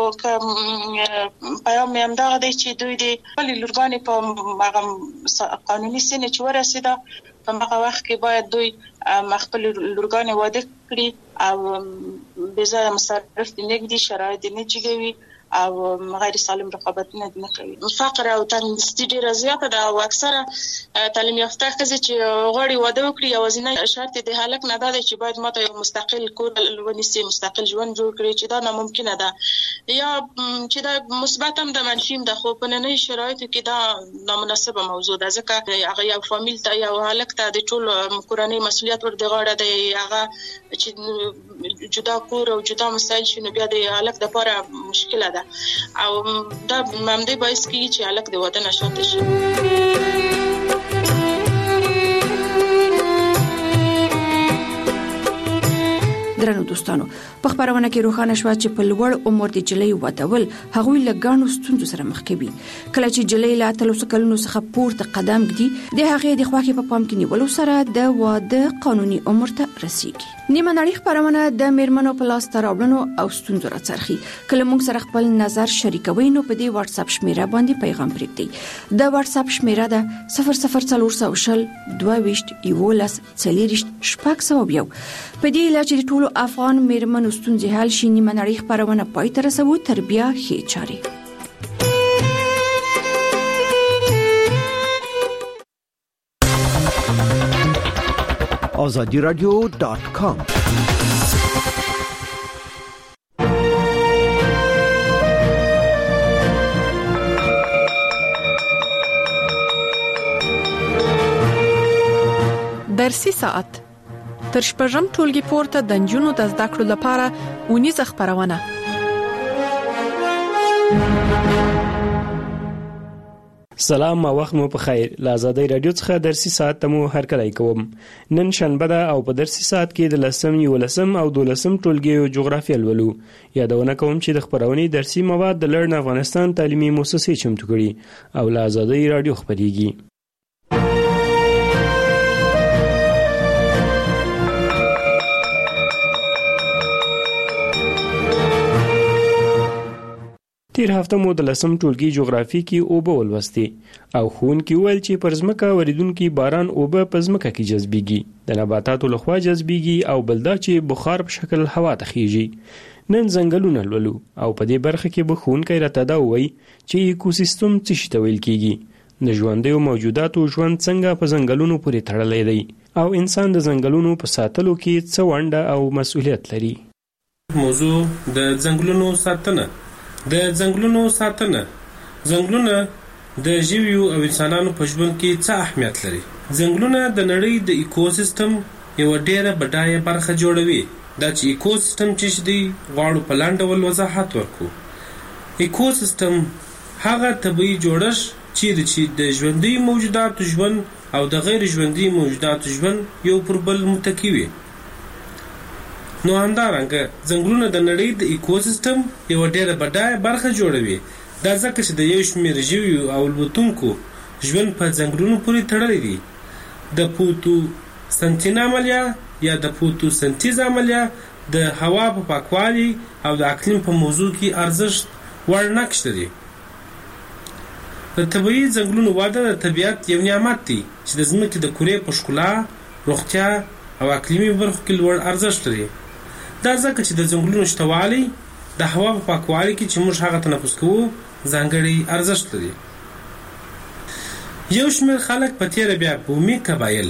پیغام یې همدغه دی چې دوی د خپل لورګانې په هغه قانوني سن چې ورسېده په هغه وخت کې باید دوی خپل لورګانې واده کړي او بې ځایه مصارف دې نږدي شرایط دې نه جګوي او غیر سالم رقابت نه کوي. فقر او تنګستي ډیره زیاته ده او اکثره تعلیم یافته ښځې چې غواړي واده وکړي یوازینی شرط د هلک نه ده چې باید ماته یو مستقل کور ونیسي، مستقل ژوند جوړ کړي، چې دا ناممکنه ده یا چې دا مثبت هم د منفي هم ده، خو په نننۍ شرایطو کې دا نامناسبه موضوع ده ځکه هغه یو فامیل ته یو هلک ته د ټول کورنۍ مسؤلیت ور د غاړه دی، هغه چې جدا کور او جدا مسایل شي نو بیا د هلک لپاره مشکله ده او دا ممدې باعث کیږي چې هلک د واده نه شاته شي. درنو دوستانو په خبرونه کې روښانه شو چې په لوړ عمر د جلۍ ودول هغوی له ګڼو ستونزو سره مخ کوي. کله چې جلۍ له 30 کلونو څخه پورته قدم ږدي د هغې د خواخې په پام کې نیولو سره د واده قانوني عمر ته رسیږي. نیمه نړۍ خبرونه د میرمنو په لاس ته راوړنو او ستونزو راڅرخي. کله موږ سره خپل نظر شریکوي نو په دې واتس اپ شمیره باندې پیغام پرېږدئ. د واتس اپ شمیره ده 00420 22 11 4 په دې علاج د ټولو افغان میرمنو ستونزې حل شي. نیمه نړۍ خبرونه پای ته رسوو تر بیا ښې چارې. azadiradio.com درسي ساعت تر شپږم ټولګي پورته د نجونو د زده کړو لپاره ونیزه خبرونه. سلام او وخت مو په خیر. له آزادۍ رادیو څخه درسي ساعت ته مو هرکلی کوم. نن شنبه ده او په درسي ساعت کې د 10 او 12 ټولګیو جغرافیه لولو. یادونه کوم چې د خبرونې درسي مواد د لړن افغانستان تعلیمي مؤسسې چمتو کړي او له آزادۍ رادیو خبريږي. تیر هفته مو د 10 ټولګي جغرافي کې اوبه ولوستي او ښوونکي وویل چې پر ځمکه وریدونکي باران اوبه په ځمکه کې جذبېږي، د نباتاتو لخوا جذبېږي او بل دا چې بخار په شکل هوا ته خیږي. نن ځنګلونه لولو او په دې برخه کې به ښوونکی راته دا ووایي چې ایکوسیستم څه شي ته ویل کېږي، د ژوندیو موجوداتو ژوند څنګه په ځنګلونو پورې تړلی دی او انسان د ځنګلونو په ساتلو کې څه ونډه او مسؤلیت لري. موضوع د ځنګلونو ساتنه. د ځنګلونو ساتنه. ځنګلونه د ژویو او انسانانو په ژوند کې څه اهمیت لري؟ ځنګلونه د نړۍ د ایکوسیستم یو ډېره بډایه برخه جوړوي. دا چې ایکوسیستم چې دی غواړو په لاندې ډول وضاحت ورکړو. ایکوسیستم هغه طبیعي جوړښت چې د ژوندۍ موجوداتو ژوند او د غیر ژوندۍ موجوداتو ژوند یو پر بل متکی وي. نو همدارنګه ځنګلونه د نړۍ د ایکوسیستم یو ډېره بډایه برخه جوړوي. دا ځکه چې د یو شمېر ژویو او الوتونکو ژوند په ځنګلونو پورې تړلی دی. د فوتوسنتیز عملیه یا د فوتوسنتیز عملیه د هوا په پاکوالي او د اقلیم په موضوع کې ارزښت وړ نقش لري. د طبیعي ځنګلونو واده د طبیعت یو نعمت دی چې د ځمکې د کورې په ښکلا، روغتیا او اقلیمي برخو کې لوړ ارزښت لري. دا ځکه چې د ځنګلونو شتوالی د هوا په پاکوالي کې چې موږ هغه تنفس کوو ځانګړی ارزښت لري. یو شمېر خلک په تیره بیا بومي قبایل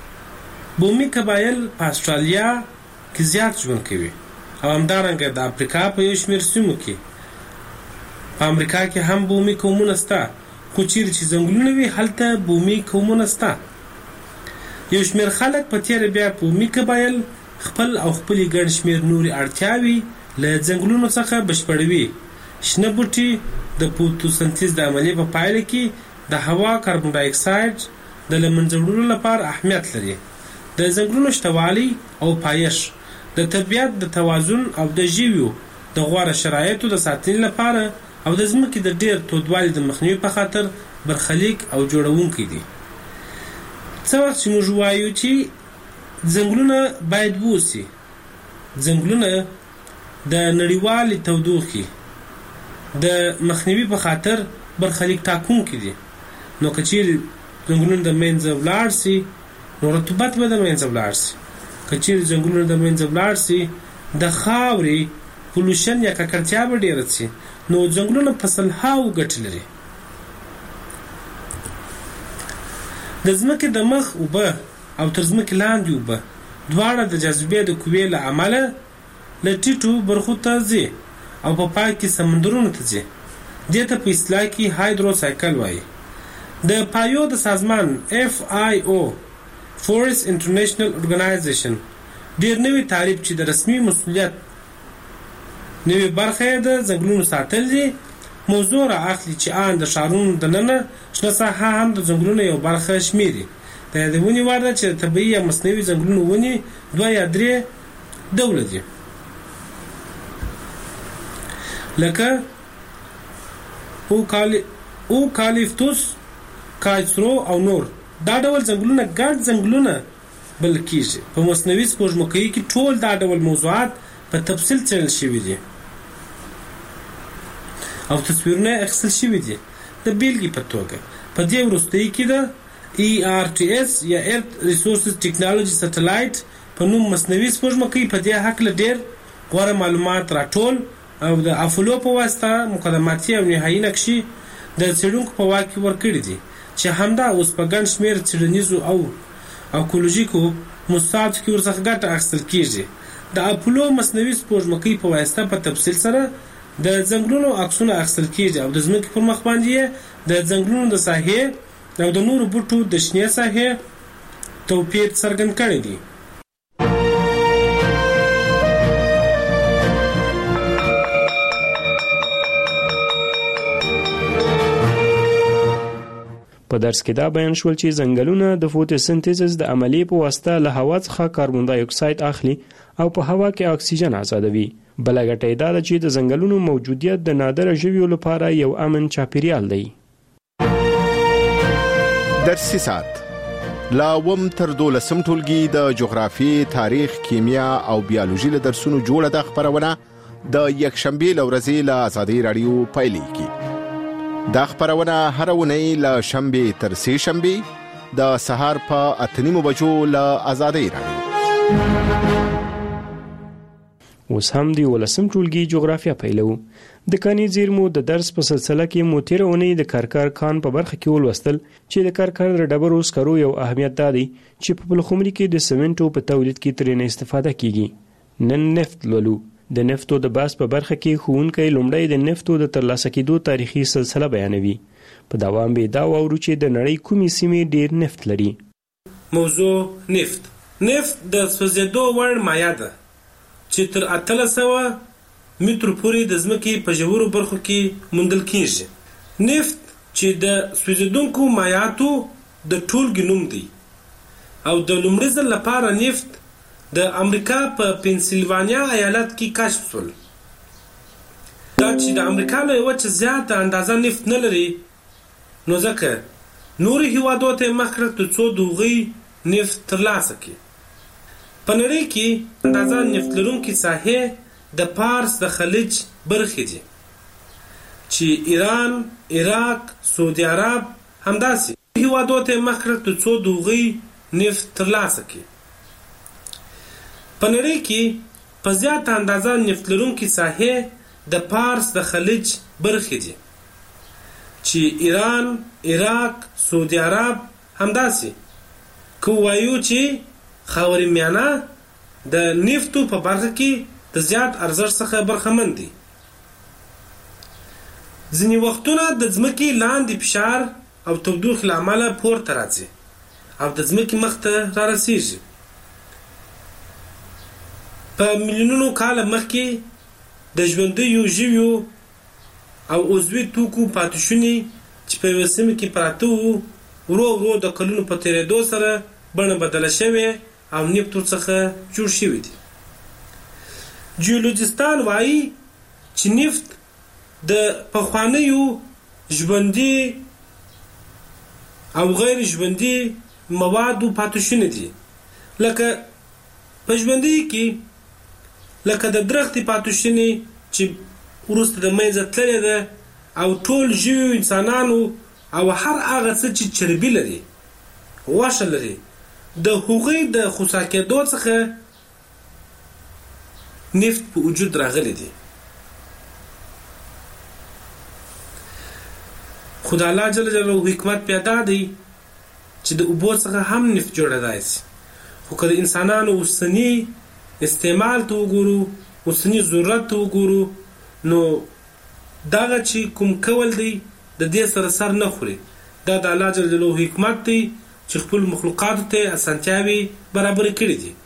په استرالیا کې زیات ژوند کوي او همدارنګه د افریقا په یو شمېر سیمو کې. په امریکا کې هم بومي قومونه شته، خو چیرې چې ځنګلونه وي هلته بومي قومونه شته. یو شمېر خلک په تیره بیا بومي قبایل خپل او خپلې ګڼ شمېر نورې اړتیاوې له ځنګلونو څخه بشپړوي. شنه بوټي د فوتوسنتیز د عملیې په پایله کې د هوا کاربن ډای اکساید د له منځه وړلو لپاره اهمیت لري. د ځنګلونو شتوالی او پایښت د طبیعت د توازن او د ژویو د غوره شرایطو د ساتنې لپاره او د ځمکې د ډېر تودوالي د مخنیوي په خاطر برخلیک او جوړونکی دي. څه وخت چې موږ وایو چې ځنګلونه باید ووسي، ځنګلونه د نړیوالې تودوخې د مخنیوي په خاطر برخلیک ټاکونکي دي. نو که چیرې ځنګلونه د منځه ولاړ سي نو رطوبت به د منځه ولاړ سي. که چیرې ځنګلونه د منځه ولاړ سي د خاورې پولوشن یا ککړتیا به ډیره شي، نو ځنګلونه په سلهاوو ګټې لري. د ځمکې د مخ اوبه او تر ځمکې لاندې اوبه دواړه د جاذبې د قوې له امله له ټیټو برخو ته ځي او په پای کې سمندرونو ته ځي. دې ته په اصطلاح کې هایدروسایکل وایي. د پایو د سازمان FIO فورست انټرنیشنل اورګنایزیشن ډیر نوی تعریف چې د رسمي مسؤلیت نوی برخه د ځنګلونو ساتل دي موضوع را اخلي چې آن د ښارونو دننه شنه ساحه هم د ځنګلونو یو برخه شمیري. د یادونې وړ ده چې طبیعي یا مصنوعي ځنګلونو ونې 2 یا 3 ډوله دي، لکه اوکالیپتوس، کایسرو او نور. دا ډول ځنګلونه ګډ ځنګلونه بلل کېږي. په مصنوعي سپوږمکۍ کې ټول دا ډول موضوعات په تفصیل څېړل شوي دي او تصویرونه اخیستل شوي دي. د بیلګې په توګه په دې وروستۍ کې د ERTS یا Earth Resources Technology Satellite په نوم مصنوعي سپوږمکۍ په دې هکله ډېر غوره معلومات راټول او د افولو په واسطه مقدماتي او نهایي نقشې د څېړونکو په واک کې ورکړي دي چې همدا اوس په ګڼ شمېر څېړنیزو او اکولوژیکو موضوعاتو کې ورڅخه ګټه اخیستل کېږي. د اپولو مصنوعي سپوږمکۍ په واسطه په تفصیل سره د ځنګلونو عکسونه اخیستل کېږي او د ځمکې پر مخ باندې د ځنګلونو د ساحې او د نورو بوټو د شنې ساحې توپیر څرګند کړی دی. په درس کې دا بیان شول چې ځنګلونه د فوټوسنتیزس د عملیې په واسطه له هوا څخه کاربن ډای اکساید اخلي او په هوا کې اکسیجن آزادوي. بله ګټه دا ده چې د ځنګلونو موجودیت د نادره ژویو لپاره یو امن چاپیریال دی. درسي ساعت لا وم تر 12 ټولګي د جغرافي، تاریخ، کیمیا او بیولوژي له درسونو جوړه د خبرونه د یکشنبه لورځي له آزادۍ رادیو پایلې کی. دا خبرونه هر ونی له شنبه تر سه شنبه د سهار په 8:30 بجو له آزادۍ رادیو. اوس هم دی ولسم ټولګي جغرافیا پیلو. د کاني زیرمو د درس په سلسله کې موتیره اونۍ د کارکار کان په برخه کې ولوستل چې د کارکار د ډبرو سکرو یو اهمیت دی چې په بلخمري کې د سمنټو په تولید کې ترې نه استفاده کیږي. نن نفت لولو. د نفتو د باس په برخه کې ښوونکی لومړی د نفتو د ترلاسه کېدو تاریخي سلسله بیانوي. په دوام به دا واورو چې د نړۍ کومې سیمې ډیر نفت لري. موضوع نفت د سوځېدو وړ مایع ده چې تر 800 متر پورې د ځمکې په ژورو برخو کې موندل کېږي. نفت چې د سوځېدونکو مایعاتو د ټولګې نوم دی او د لومړي ځل لپاره نفت د امریکا په پنسلوانیا ایالت کې کشف شول. دا چې د امریکا له وچه زیاته اندازه نفت نه لري، نو ځکه نورو هیوادو ته مخ کړ ترڅو د هغوی نفت ترلاسه کړي. په نړۍ کې اندازه نفت لرونکي ساحې د پارس د خلیج برخې دي چې ایران، عراق، سعودي عرب همداسې هیوادو ته مخ کړ ترڅو د هغوی نفت ترلاسه کړي. په نړۍ کې په زیاته اندازه نفت لرونکي ساحې د پارس د خلیج برخې دي چې ایران، عراق، سعودي عرب همداسې که وایو چې خاورې میانه د نفتو په برخه کې د زیات ارزښت څخه برخمن دي. ځینې وختونه د ځمکې لاندې فشار او تودوخې له امله پورته راځي او د ځمکې مخ ته رارسیږي. په میلیونونو کاله مخکې د ژوندیو ژویو او عضوي توکو پاتې شونې چې په یوه سیمه کې پراته وو ورو ورو د کلونو په تېرېدو سره بڼه بدله شوې او نفت ورڅخه جوړ شوي دي. جیولوجستان وایي چې نفت د پخوانیو ژوندي او غیر ژوندي موادو پاتې شونې دي، لکه په ژوندي کې لکه د درختې پاتې شونې چې وروسته د منځه تللې ده او ټول ژویو انسانانو او هر هغه څه چې چربي لري، غوښه لري، د هغوی د خوسا کېدو څخه نفت په وجود راغلی دی. خدای الله جل جلاله حکمت پیدا دی چې د اوبو څخه هم نفت جوړېدای شي. خو که د انسانانو اوسني استعمال ته وګورو، اوسني ضرورت ته وګورو، نو دغه چې کوم کول دی د دې سره سر نه خوري. دا د الله جل جلاله حکمت دی چې خپل مخلوقاتو ته اسانتیاوي برابر کړي دي.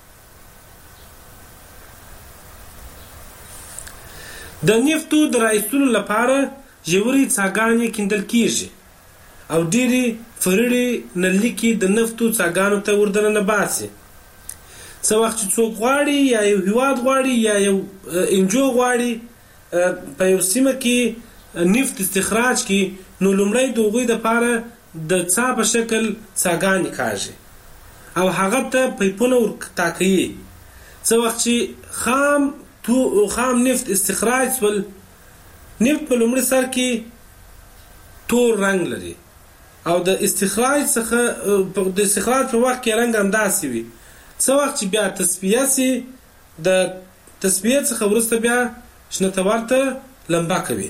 د نفتو د رایستلو لپاره ژورې څاګانې کیندل کیږي او ډېرې فرړې نلکې د نفتو څاګانو ته وردننه باسي. څه وخت چې څوک غواړي یا یو هیواد غواړي یا یو انجو غواړي په یو سیمه کې نفت استخراج کړي، نو لومړی د هغوی دپاره د څا په شکل څاګانې کاږي او هغه ته پیپونه ورټاکوي. څه وخت چې خام نفت استخراج شول، نفت په لومړي سر کې تور رنګ لري او د استخراج په وخت کې رنګ همداسې وي. څه وخت چې بیا تصفیه سي، د تصفیه څخه وروسته بیا شنه تبر ته لمبه کوي.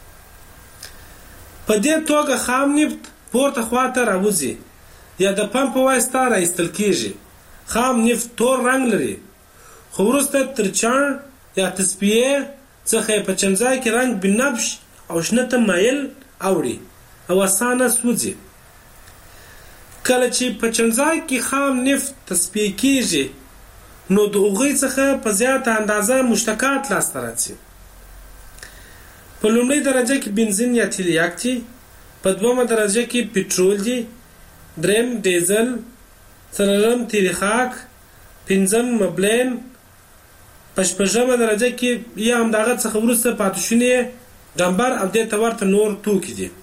په دې توګه خام نفت پورته خواته راوځي یا د پمپ په واسطه راایستل کیږي. خام نفت تور رنګ لري، خو وروسته تر چاڼ یا تصفیه څخه په چمځای کې رنګ بنفش او شنه ته مایل اوړي او اسانه سوځي. کله چې په چمځای کې خام نفت تصفیه کیږي، نو د هغوی څخه په زیاته اندازه مشتقات لاسته راځي. په لومړۍ درجه کې بنزین یا تیل یاک دي، په دومه درجه کې پټرول دي، دریم ډیزل، څلورم تیل خاک، پنځم مبلین، په شپږمه درجه کې یا همدغه څخه وروسته پاتې شونې ډمبر او دې ته ورته نور توکي دي.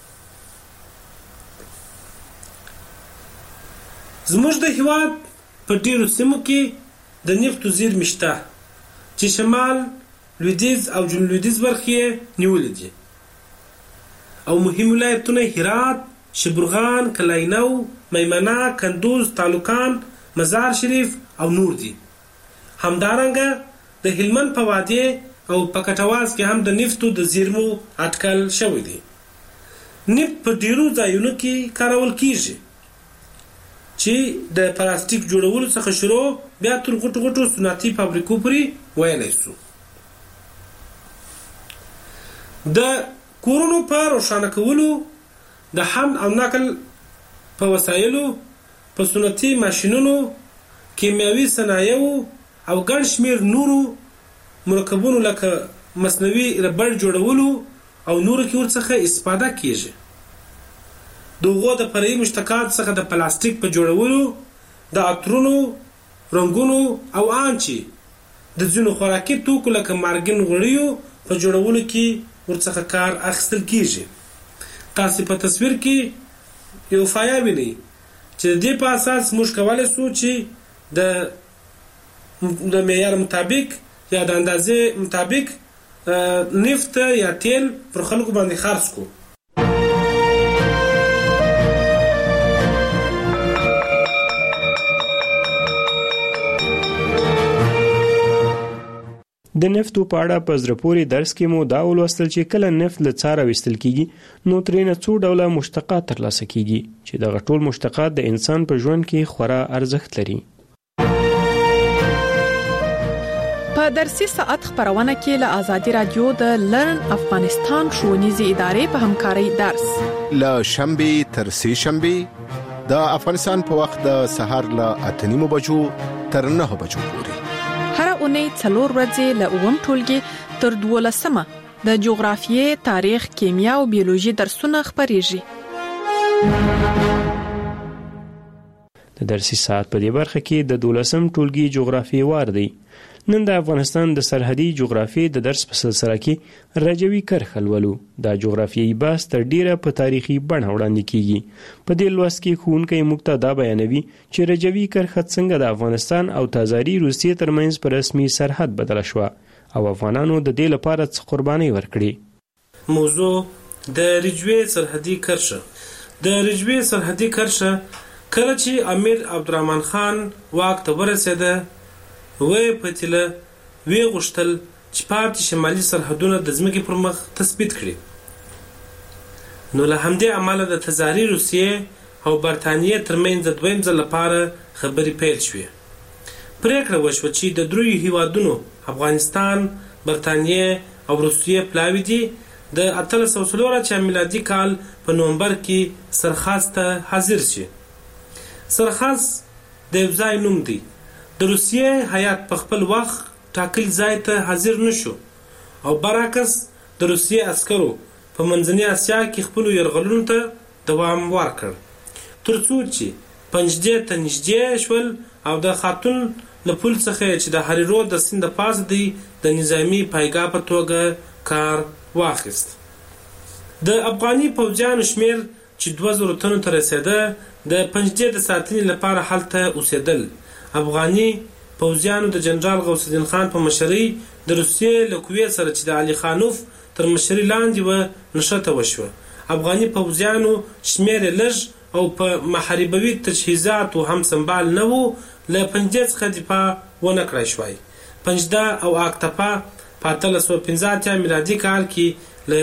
زموږ د هېواد په ډېرو سیمو کې د نفتو زیرمې شته چې شمال، لویدیځ او جنوب لویدیځ برخې یې نیولې دي او مهم ولایتونه هرات، شبرغان، کلاینو، میمنه، کندوز، تالوکان، مزار شریف او نور دي. همدارنګه د هلمند په وادي او په کټواز کې هم د نفتو د زیرمو اټکل شوی دی. نفت په ډیرو ځایونو کې کارول کیږي چې د پلاستیک جوړولو څخه شروع بیا تر غټو غټو صنعتي فابریکو پورې ویلی شو. د کورونو په روښانه کولو، د حمل او نقل په وسایلو، په صنعتي ماشینونو، کیمیاوي صنایعو او ګڼ شمېر نورو مرکبونو لکه مصنوعي ربړ جوړولو او نورو کې ورڅخه استفاده کیږي. د هغو د فرعي مشتقات څخه د پلاستیک په جوړولو، د عطرونو، رنګونو او ان چې د ځینو خوراکي توکو لکه مارګین غوړیو په جوړولو کې ورڅخه کار اخیستل کیږي. تاسو په تصویر کې یو فایل وینئ چې د دې په اساس موږ کولی شو چې د معیار مطابق یا د اندازې مطابق نفت یا تیل پر خلکو باندې خرڅ کو. د نفتو په اړه په زړه پورې درس کې مو دا ولوستل چې کله نفت له څاره ویستل کیږي، نو ترېنه څو ډوله مشتقات ترلاسه کیږي چې دغه ټول مشتقات د انسان په ژوند کې خورا ارزښت لري. په درسي ساعت خبرونه کې له آزادي رادیو د لرن افغانستان ښوونیزې ادارې په همکارۍ درس له شنبه تر سه شنبه د افغانستان په وخت د سهار له 8:30 بجو تر 9 بجو پورې. هر اونۍ 4 ورځې له 9 ټولګي تر 12 د جغرافیې، تاریخ، کیمیا او بیولوژي درسونه خبريږي. د درسي ساعت په دې برخه کې د 12 ټولګي جغرافیې وار دی. نن د افغانستان د سرحدي جغرافیې د درس په سلسله کې رجوي کرښه لولو. دا جغرافیایي بحث تر ډیره په تاریخي بڼه وړاندې کیږي. په دې لوست کې ښوونکی موږ ته دا بیانوي چې رجوي کرښه څنګه د افغانستان او تازاري روسیې ترمنځ په رسمي سرحد بدله شوه او افغانانو د دې لپاره څه قرباني ورکړي. موضوع د رجوي سرحدي کرښه. د رجوي سرحدي کرښه کله چې امیر عبدالرحمن خان واک ته ورسېده، وی پتیله وی غوښتل چې پاتې شمالي سرحدونه د ځمکې پر مخ تثبیت کړي. نو له همدې امله د تزاري روسیې او برتانیې ترمنځ د دویم ځل لپاره خبرې پیل شوې. پریکړه وشوه چې د دریو هیوادونو افغانستان، برتانیې او روسیې پلاوي دي د 1804 میلادي کال په نومبر کې سرخاس ته حاضر شي. سرخاس د یو ځای نوم دی. د روسیې هیات په خپل وخت ټاکل ځای ته حاضر نشو او برعکس د روسیې عسکرو په منځنۍ اسیا کې خپل یرغلونو ته دوام ورکړ ترڅو چې پنجدې ته نږدې شول او د خاتون له پل څخه چې د هریرو د سیند پاس دی د نظامی پایګاه په توګه کار واخیست. د افغاني پوځیانو شمیر چې 2000 تنو ته رسیده د پنجدې د ساتنې لپاره هلته اوسېدل. افغاني پوځیانو د جنرال غوث الدین خان په مشرۍ د روسیې له قوې سره چې د علي خانوف تر مشرۍ لاندې و نښته وشوه. افغاني پوځیانو شمیر لږ او په محاربوي تجهیزاتو هم سنبال نه وو له پنجدې څخه دفاع ونه کړای شوای. پنجده او اکتپا په 1815 میلادي کال کې له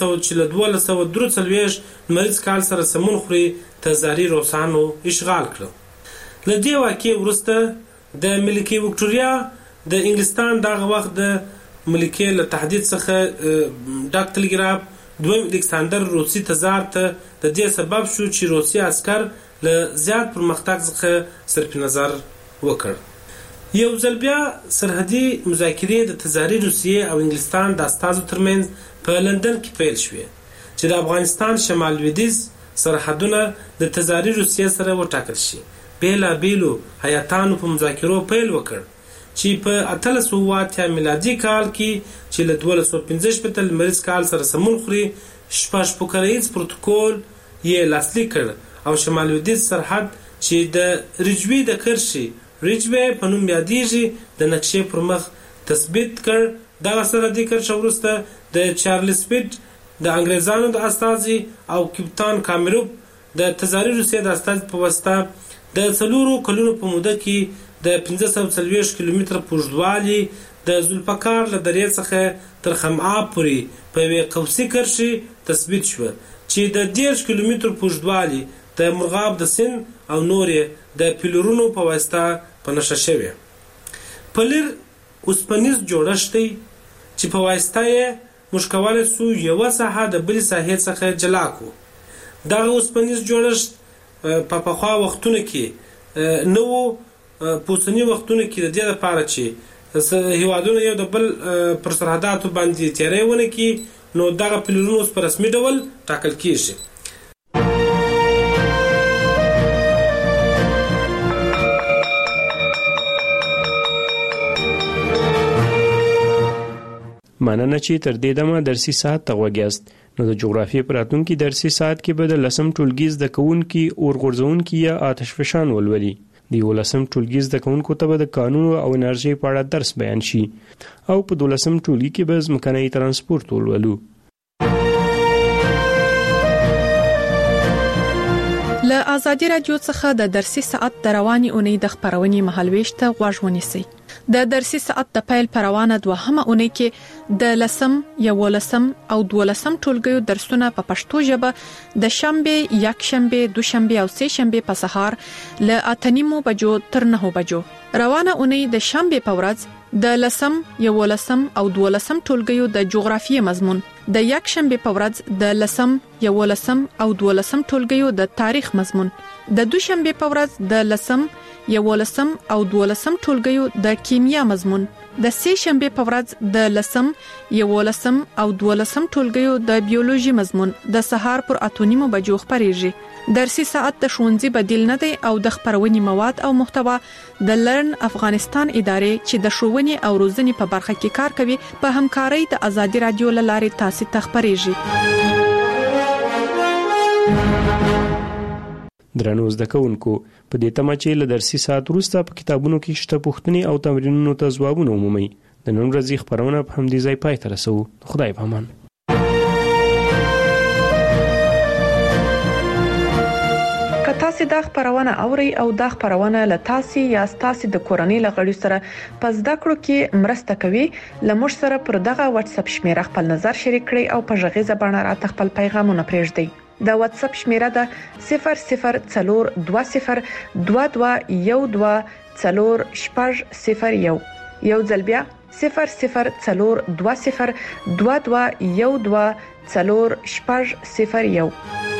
1243 لمریز کال سره سمون خوري تزاري روسانو اشغال کړ. له دې واقعې وروسته د ملکه وکټوریا د انګلستان دغه وخت د ملکه له تهدید څخه ډاک ټلګراف دویم الکساندر روسي تزار ته د دې سبب شو چې روسي عسكر له زیات پرمختګ څخه صرف نظر وکړ. یو ځل بیا سرحدي مذاکرې د تزاري روسیې او انګلستان د استازو ترمنځ په لندن کې پیل شوې چې د افغانستان شمال لویدیځ سرحدونه د تزاري روسیې سره وټاکل شي. بیلابیلو هیاتانو په مذاکرو پیل وکړ چې په 1808 میلادي کال کې چې له 1215 لمریز کال سره سمون خوري شپږپوکریز پروتوکول یې لاسلیک کړ او شمال لویدیځ سرحد چې د رجوی د کرشي ریجوی په نوم یادېږي د نقشې پر مخ تثبیت کړ. دغه سرحدي کرښه وروسته د چارلز پیټ د انګریزانو د استازي او کپتان کامروف د تزاري روسیې د استازي په واسطه د 4 کلونو په موده کې د 540 کیلومتره پوښدوالي د ذوالفقار له درې څخه تر خمعاب پورې په یوې قوسي کرښې تثبیت شوه چې د 10 کیلومتر پوښدوالي د مرغاب د سیند او نورې د پیلرونو په واسطه په نښه شوې. پلر اوسپنیز جوړښت دی چې په واسطه یې موږ کولی سو یوه ساحه د بلې ساحې څخه جلا کړو. دغه اوسپنیز جوړښت په پخوا وختونو کې نه و. په اوسني وختونو کې د دې لپاره چې هیوادونه یو د بل پر سرحداتو باندې تیری ونه کړي نو دغه پلرونه اوس په رسمي ډول ټاکل کیږي. مننه چې تر دې دمه درسي ساعت ته غوږیاست. نو د جغرافیې په راتلونکي درسي ساعت کې به د 10م ټولګي زده کوونکي اور غورځونکي یا آتشفشان ولولي. د 11م ټولګي زده کوونکو ته به د قانون او انرژي په اړه درس بیان شي او په 12م ټولګي کې به ځمکنی ترانسپورت ولولو. له آزادي رادیو څخه د درسي ساعت د رواني اونۍ د خبرونې مهالويش ته غوږ ونیسئ. د درسي ساعت د پیل پروانه دوهمه اونۍ کې د 10م، 11م او 12م ټولګیو درسونه په پښتو ژبه د شنبه، یکشنبه، دوشنبه او سه شنبه په سهار له 8:30 بجو تر 9 بجو. روانه اونۍ د شنبه په ورځ د 10م، 11م او 12م ټولګیو د جغرافیې مضمون، د یکشنبه په ورځ د 10م، 11م او 12م ټولګیو د تاریخ مضمون، د دوشنبه په ورځ د 10م، 11م او 12م ټولګیو د کیمیا مضمون، د سه شنبه په ورځ د 10م، 11م او 12م ټولګیو د بیولوژي مضمون د سهار پر 8:30 بجو خبريږي. درسي ساعت د ښوونځي بدیل نه دی او د خبرونې مواد او محتوا د لرن افغانستان ادارې چې د ښوونې او روزنې په برخه کې کار کوي په همکارۍ د آزادي رادیو لارې تاسو ته خبريږي. درنو زده کوونکو، په دې تمه چې له درسي ساعت وروسته په کتابونو کې شته پوښتنې او تمرینونو ته ځوابونه ومومئ. د نن ورځې خبرونه په همدې ځای پای ته رسوو. خدای په امان. که تاسو د خبرونه اوري او د خبرونه له تاسو یا تاسو د کورنۍ لغړي سره پس د کړو کې مرسته کوي لمر سره پر دغه واتس اپ شمیره خپل نظر شریک کړئ او په ژغه باندې راته خپل پیغامونه پرېږدئ د واتس اپ شمیره د 002012124001 یو ځل بیا 002012124001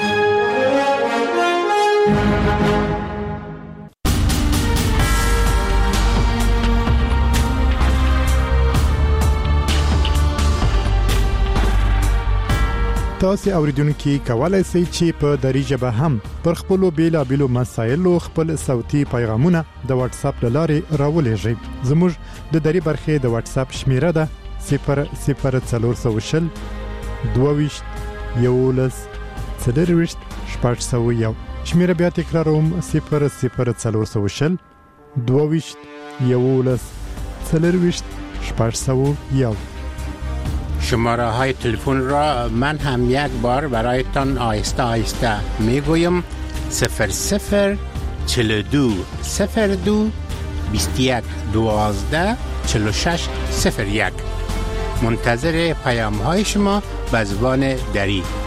تاسو اوریدونکو کولای شئ چې په دری ژبه هم پر خپل بیلابېلو مسایلو خپل صوتي پیغامونه د واتس اپ لارې راولېږئ. زموږ د دری برخې د واتس اپ شمیره ده 0040 22 11 40 شمیره بیا تکراروم 0040 22 11 40 شماره های تلفن را من هم یک بار برایتان آهسته آهسته میگویم 00 42 02 21 12 46 01. منتظر پیام های شما به زبان دری.